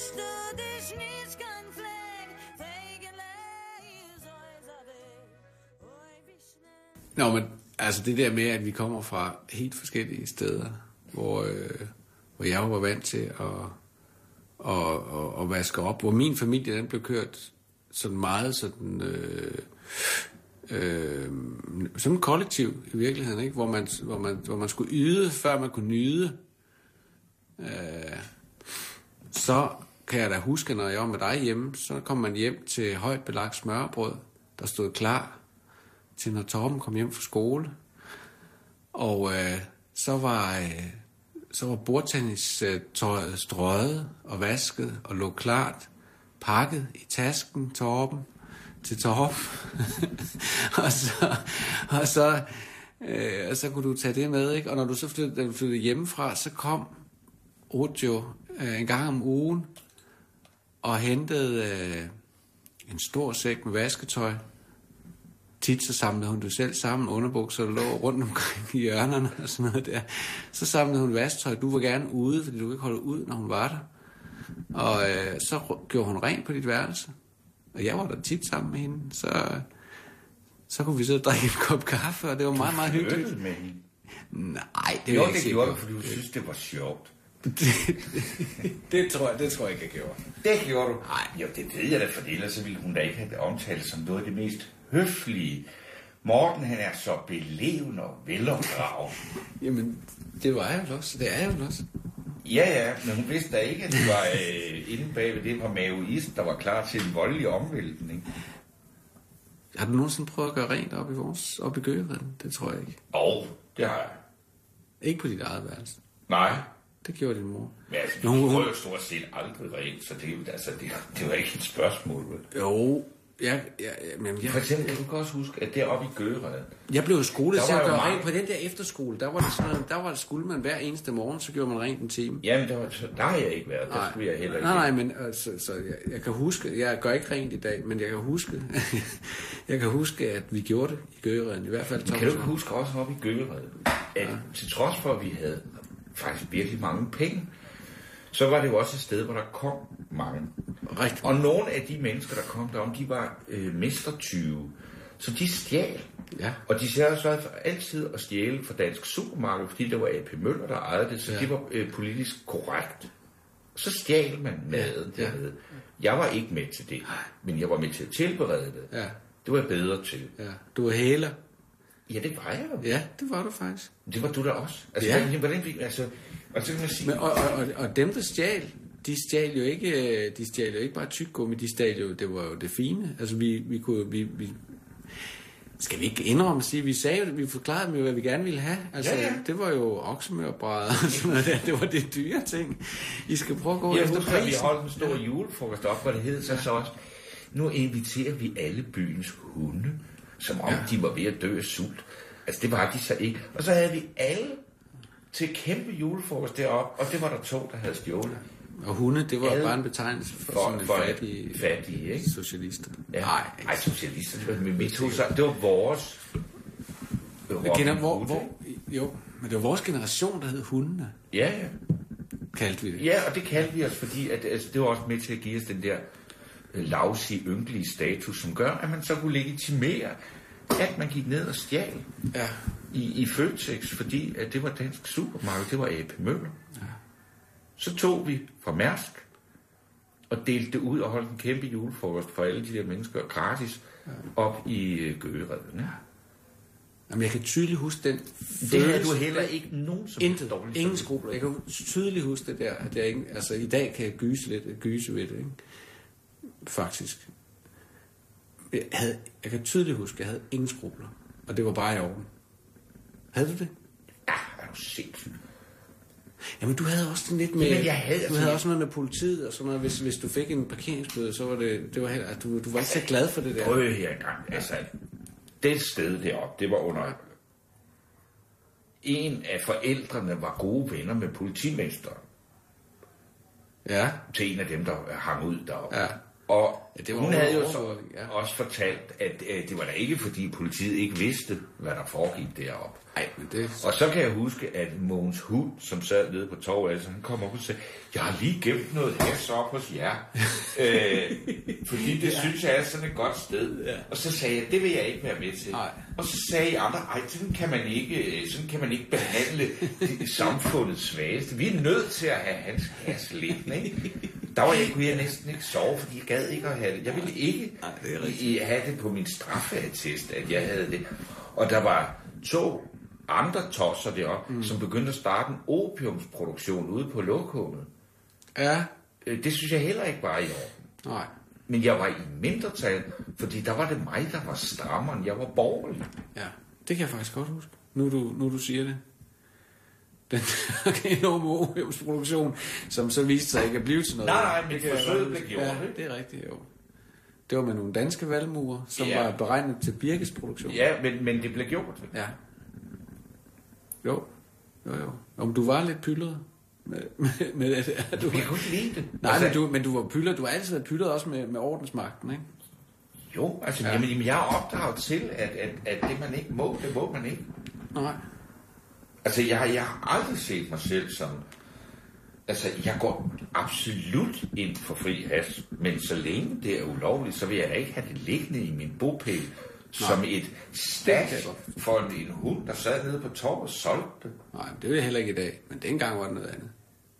Nå, men altså det der med, at vi kommer fra helt forskellige steder, hvor, øh, hvor jeg var vant til at, at, at, at vaske op, hvor min familie den blev kørt sådan meget sådan, øh, øh, sådan kollektiv i virkeligheden, ikke? Hvor, man, hvor, man, hvor man skulle yde, før man kunne nyde. Øh, så kan jeg da huske, når jeg var med dig hjemme, så kom man hjem til højt belagt smørrebrød, der stod klar til når Torben kom hjem fra skole. Og øh, så var øh, så var bordtennistøjet strøget og vasket og lå klart pakket i tasken Torben til Torben. og så og så øh, og så kunne du tage det med, ikke? Og når du så flyttede, flyttede hjemmefra, så kom Ojo øh, en gang om ugen og hentede øh, en stor sæk med vasketøj. Tit så samlede hun det selv sammen, underbukser, der lå rundt omkring i hjørnerne og sådan noget der. Så samlede hun vasketøj. Du var gerne ude, fordi du ikke holde ud, når hun var der. Og øh, så gjorde hun rent på dit værelse. Og jeg var der tit sammen med hende. Så, så kunne vi sidde og drikke en kop kaffe, og det var meget, meget hyggeligt. Du med hende? Nej, det jo, var ikke det gjorde du, fordi du synes, det var sjovt. det, det, tror jeg, det tror jeg ikke, jeg gjorde. Det gjorde du? Nej. Jo, det ved jeg da, for ellers så ville hun da ikke have omtalt som noget af det mest høflige. Morten, han er så belevende og velopdraget. Jamen, det var jeg jo også. Det er jeg jo også. Ja, ja, men hun vidste da ikke, at det var øh, inde bagved det var maoist, der var klar til en voldelig omvæltning. Har du nogensinde prøvet at gøre rent op i vores, op i Gøgeredden? Det tror jeg ikke. Åh, oh, det har jeg. Ikke på dit eget værelse? Nej. Det gjorde din mor. Men altså, vi hun, prøver jo stort set aldrig rent, så det, altså, det, det var ikke et spørgsmål, vel? Jo, jeg, jeg, men jeg... For eksempel, kan du også huske, at deroppe i Gøgeredden... Jeg blev jo skolet til at gøre mange... rent på den der efterskole. Der var det sådan noget, der var det, skulle man hver eneste morgen, så gjorde man rent en time. Jamen, der, var, der har jeg ikke været. Der skulle jeg heller ikke. Nej, nej, men altså, så jeg, jeg kan huske... Jeg gør ikke rent i dag, men jeg kan huske... jeg kan huske, at vi gjorde det i Gøgeredden. I hvert fald... Kan du ikke huske også oppe i Gøgeredden, at ja. Til trods for, at vi havde faktisk virkelig mange penge, så var det jo også et sted, hvor der kom mange. Rigtig. Og nogle af de mennesker, der kom derom, de var øh, mestertyve. Så de stjal. Ja. Og de sørgede for altid at stjæle fra Dansk Supermarked, fordi det var A P Møller, der ejede det, så ja. Det var øh, politisk korrekt. Så stjal man maden ja. Dernede. Jeg var ikke med til det, men jeg var med til at tilberede det. Ja. Det var jeg bedre til. Ja. Du var hæler. Ja, det var jeg jo. Ja, det var du faktisk. Det var du da også. Altså, ja. hvordan, altså, og så kan man sige... Men, og, og, og, og dem, der stjal, de stjal jo ikke, de stjal jo ikke bare tyggegummi, de stjal jo, det var jo det fine. Altså, vi, vi kunne, vi, vi, skal vi ikke indrømme at sige, vi sagde jo, vi forklarede dem jo, hvad vi gerne ville have. Altså, ja, ja. Det var jo oksemørbrædder og sådan noget der. Det var det dyre ting. I skal prøve at gå jeg efter husker, prisen. Vi holdt en stor ja. julefrokost op, hvor det hed så, så også, nu inviterer vi alle byens hunde, som om ja. De var ved at dø af sult. Altså, det var de så ikke. Og så havde vi alle til kæmpe julefrokost deroppe, og det var der to, der havde stjålet. Og hunde, det var alle bare en betegnelse for, for sådan for fattige, fattige, ikke? Socialister. Ja. Nej, nej, socialister. Det var, med mit hus, det var vores. Gener- hvor, hvor, jo, men det var vores generation, der hed hundene. Ja, ja. Kaldte vi det. Ja, og det kaldte vi os, fordi at, altså, det var også med til at give os den der øh, lavsige, ynkelige status, som gør, at man så kunne legitimere, at man gik ned og stjal ja. i, i Føtex, fordi at det var Dansk Supermarked, det var A P Møller. Ja. Så tog vi fra Mærsk og delte det ud og holdt en kæmpe julefrokost for alle de der mennesker gratis ja. Op i øh, Gøgeredden. Ja. Jamen, jeg kan tydeligt huske den det havde du heller ikke nogen som intet dårligt. Ingen skrubler. Jeg kan tydeligt huske det der, at jeg ikke, altså i dag kan jeg gyse lidt, gyse ved det, ikke? Faktisk. Jeg, havde, jeg kan tydeligt huske, at jeg havde ingen skrubler. Og det var bare i orden. Havde du det? Ja, er du sindssygt. Jamen, du havde også sådan lidt med... Jamen, jeg havde, du altså, havde også noget med politiet og sådan noget. Hvis, hvis du fik en parkeringsbøde, så var det... det var heller, du, du var ikke så glad for det der. Prøv her engang. Altså, det sted deroppe, det var under... En af forældrene var gode venner med politimesteren. Ja. Til en af dem, der hang ud deroppe. Ja. Og ja, det var hun havde jo så ja. også fortalt, at øh, det var da ikke, fordi politiet ikke vidste, hvad der foregik deroppe. Ej, men det... Og så kan jeg huske, at Mogens Hund, som sad nede på torvet, altså, han kom op og sagde, jeg har lige gemt noget hash op hos jer. øh, fordi det ja. synes jeg er sådan et godt sted. Ja. Og så sagde jeg, det vil jeg ikke være med til. Ej. Og så sagde I andre, ej, sådan kan man ikke, sådan kan man ikke behandle samfundets svageste. Vi er nødt til at have hans hash liggende, ikke? Der var jeg, kunne jeg næsten ikke sove, fordi jeg gad ikke at have det. Jeg ville ikke Ej, det i, have det på min straffeattest, at jeg havde det. Og der var to andre tosser deroppe, mm. som begyndte at starte en opiumsproduktion ude på lokummet. Ja. Det synes jeg heller ikke var i orden. Nej. Men jeg var i mindretal, fordi der var det mig, der var strammeren. Jeg var borgerlig. Ja, det kan jeg faktisk godt huske, nu du, nu du siger det. Den enorme opiumsproduktion, som så viste sig ikke at blive til noget. Nej, nej, men forsøget blev gjort. Ja, det er rigtigt, jo. Det var med nogle danske valmuer, som ja. var beregnet til birkesproduktion. Ja, men, men det blev gjort. Ja. Jo, jo, jo. Om du var lidt pyldret med, med, med det. Du, jeg kunne ikke lide det. Nej, altså, men, du, men du var pyldret. Du har altid været pyldret også med, med ordensmagten, ikke? Jo, altså, ja. jamen, jamen, jeg er opdraget til, at, at, at det man ikke må, det må man ikke. Nej. Altså, jeg, jeg har aldrig set mig selv som... Altså, jeg går absolut ind for fri hash, men så længe det er ulovligt, så vil jeg da ikke have det liggende i min bopæl som et stash for en, en hund, der sad nede på torvet og solgte det. Nej, det er det heller ikke i dag, men dengang var det noget andet.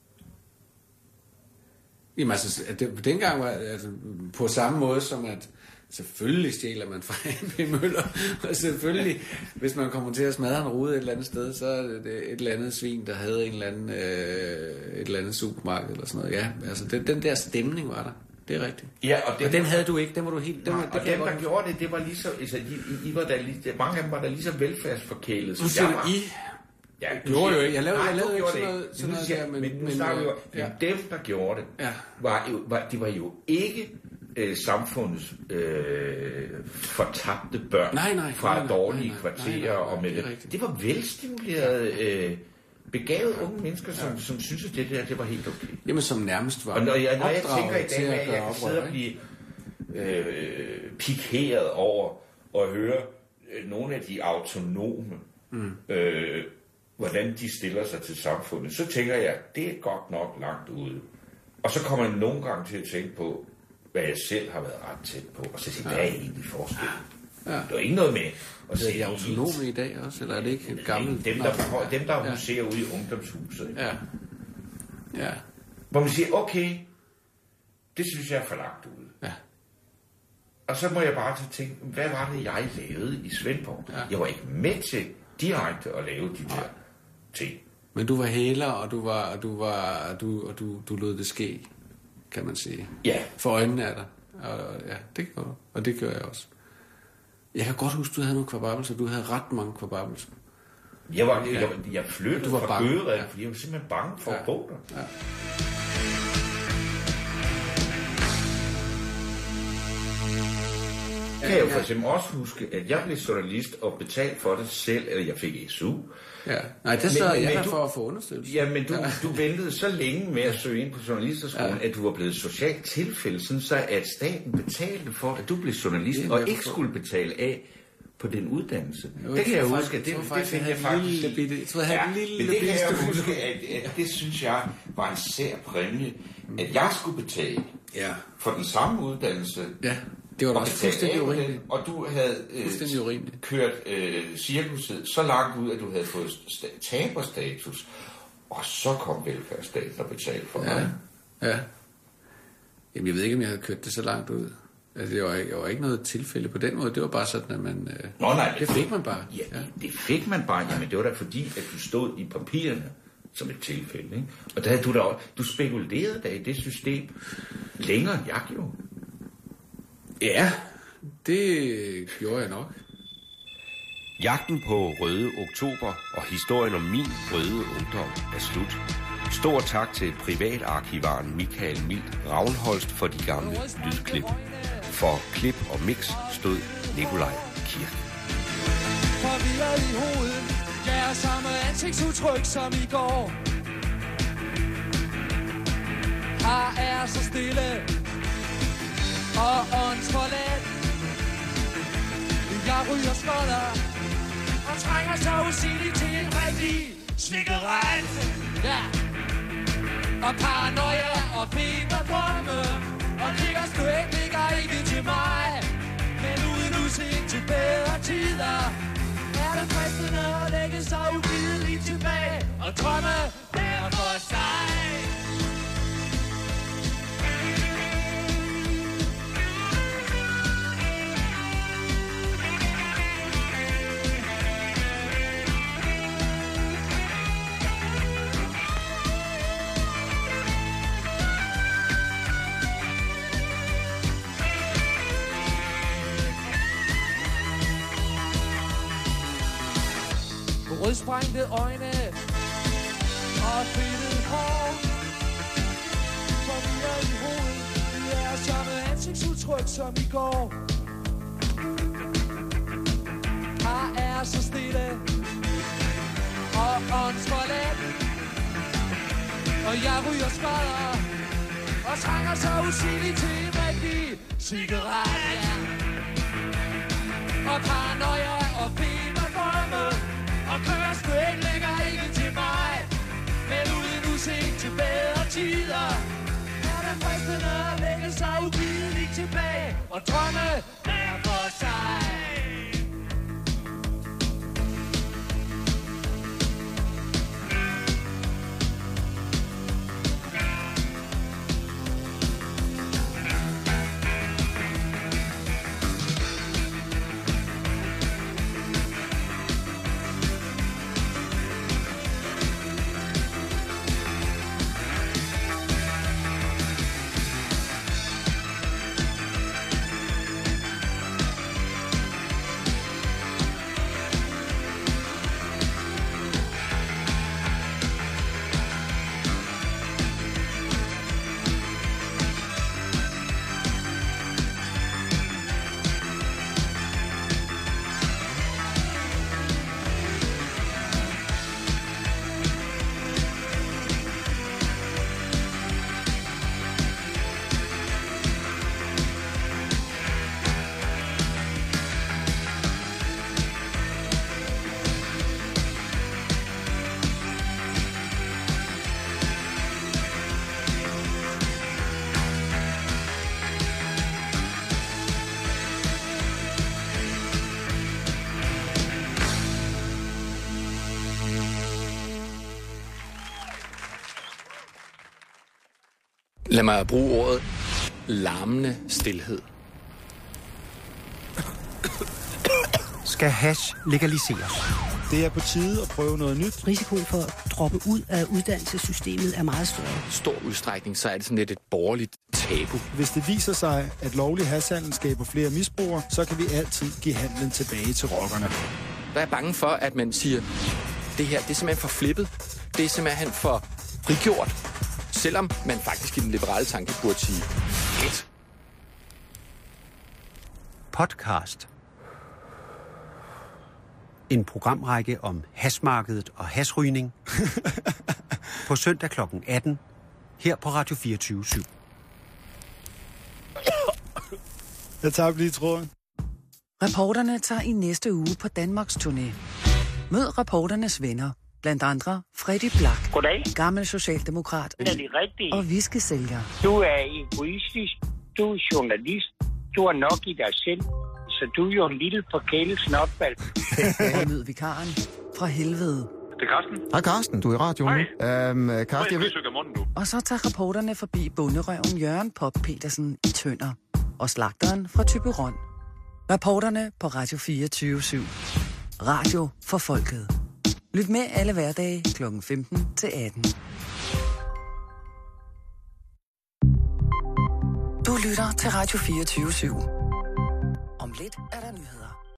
Jamen altså, det, dengang var det altså, på samme måde som at selvfølgelig stjæler man fra A P Møller, og selvfølgelig, hvis man kommer til at smadre en rude et eller andet sted, så er det et eller andet svin, der havde en eller anden, øh, et eller andet supermarked eller sådan noget. Ja, altså det, den der stemning var der. Det er rigtigt. Ja, og, den, og den havde du ikke, den var du helt... Den, nej, var, og dem, der gjorde det, det var lige så... Altså, I, I var der lige, mange af dem var der lige så velfærdsforkælet, som jeg var. I... Ja, gjorde jo ikke. Jeg lavede, nej, jeg lavede ikke sådan det. noget, sådan noget siger, der, men... Men nu men, snakker vi jo... ja. Men dem, der gjorde det, ja. var jo, var, de var jo ikke øh, samfundets øh, fortabte børn nej, nej, fra nej, nej, dårlige nej, nej, kvarterer. nej, nej, nej, og med det, det, det var velstimulerede... Øh, begavede unge mennesker, som, ja. som synes, at det der, det var helt okay. Jamen, som nærmest var og når jeg, når jeg tænker i dag, at at jeg kan sidde og blive øh, pikeret over og høre øh, nogle af de autonome, mm. øh, hvordan de stiller sig til samfundet, så tænker jeg, det er godt nok langt ude. Og så kommer jeg nogle gange til at tænke på, hvad jeg selv har været ret tæt på, og så siger jeg, hvad er egentlig forskel? Ja. Der er ikke noget med at se... Er de autonome i dag også, eller er det ikke et gammelt... Dem, der, dem, der ja. huserer ude i ungdomshuset. Ikke? Ja. Ja. Hvor man siger, okay, det synes jeg er for langt ude. Ja. Og så må jeg bare tænke, hvad var det, jeg lavede i Svendborg? Ja. Jeg var ikke med til direkte at lave de der ting. Men du var hæler, og du var, og du var, og du, og du, du lod det ske, kan man sige. Ja. For øjnene af dig. Og, ja, det gør du. Og det gør jeg også. Jeg kan godt huske, du havde nogle kvababelser. Du havde ret mange kvababelser. Jeg, var, jeg, jeg, jeg flyttede du var fra Gøderen, ja. fordi jeg var simpelthen bange for ja. at bo der. Ja. Jeg kan jo for eksempel også huske, at jeg blev journalist og betalt for det selv, eller jeg fik S U. Ja. Nej, det så jeg her for at få understøttelse. Ja, men du, ja. du ventede så længe med at søge ind på journalisterskolen, ja. at du var blevet socialt tilfælde, sådan så at staten betalte for, at du blev journalist, ja, og ikke skulle betale af på den uddannelse. Jo, det kan jeg huske, at det, det, det fik jeg faktisk... Lille bitte, jeg tror, jeg havde ja, en lille, men det kan jeg bitte huske, at, at det synes jeg var en sær præmie, at jeg skulle betale ja. for den samme uddannelse. Ja. Det var da også fuldstændig urimeligt. Og du havde øh, kørt øh, cirkuset så langt ud, at du havde fået sta- taberstatus, og så kom velfærdsstaten og betalte for ja. mig. Ja. Jamen, jeg ved ikke, om jeg havde kørt det så langt ud. Altså, det var, ikke, det var ikke noget tilfælde på den måde. Det var bare sådan, at man... Øh, Nå, nej, det fik man bare. Ja, ja, det fik man bare. Jamen, det var da fordi, at du stod i papirerne som et tilfælde. Ikke? Og der havde du da du spekulerede da i det system længere end jeg gjorde. Ja, det gjorde jeg nok. Jagten på Røde Oktober og historien om min røde ungdom er slut. Stor tak til privatarkivaren Michael Mildt Ravnholst for de gamle lydklip. For klip og mix stod Nikolaj Kirk. Forvirret i hovedet, jeg er samme ansigtsudtryk som i går. Her er så stille og åndsforladt. Jeg ryger skodder og trænger så usigeligt til en rigtig cigaret. Ja. Og paranoia og feberdrømme og kigger sgu ikke ligger ikke til mig. Men uden udsigt til bedre tider er det fristende at lægge sig ugideligt tilbage og drømme hver for sig. Rødsprængte øjne og fedtet hår. Forvirret i hovedet, det er samme ansigtsudtryk som i går. Her er så stille og åndsforladt. Og jeg ryger skodder og trænger så usigeligt til en rigtig cigaret, ja. Og paranoia og feberdrømme og kører sgu ikke længere ikke til mig. Men uden udsigt til bedre tider er det fristende at lægge sig ugideligt tilbage og drømme hver for sig. Lad mig bruge ordet larmende stilhed. Skal hash legaliseres? Det er på tide at prøve noget nyt. Risikoen for at droppe ud af uddannelsessystemet er meget større. I stor udstrækning, så er det sådan lidt et borgerligt tabu. Hvis det viser sig, at lovlig hashhandel skaber flere misbrugere, så kan vi altid give handlen tilbage til rockerne. Der er bange for, at man siger, det her det er simpelthen for flippet. Det er simpelthen for frigjort. Selvom man faktisk i den liberale tanke burde sige et. Podcast. En programrække om hashmarkedet og hashrygning. På søndag klokken atten. Her på Radio fireogtyve syv. Jeg tager lige tråden. Reporterne tager i næste uge på Danmarks turné. Mød reporternes venner. Blandt andre Freddy Black, Goddag. gammel socialdemokrat Er det rigtigt? og whiskysælger. Du er egoistisk, du er journalist, du er nok i dig selv, så du er jo en lille forkælelsen opvalg. Og mød vikaren fra helvede. Det er Carsten. Hej Carsten, du er i radioen. Hej. Øhm, Carsten, jeg vil... Og så tager reporterne forbi bonderøven Jørgen Pop Petersen i Tønder og slagteren fra Thyborøn. Reporterne på Radio fireogtyve syv. Radio for folket. Lyt med alle hverdage klokken femten til atten. Du lytter til Radio fireogtyve syv. Om lidt er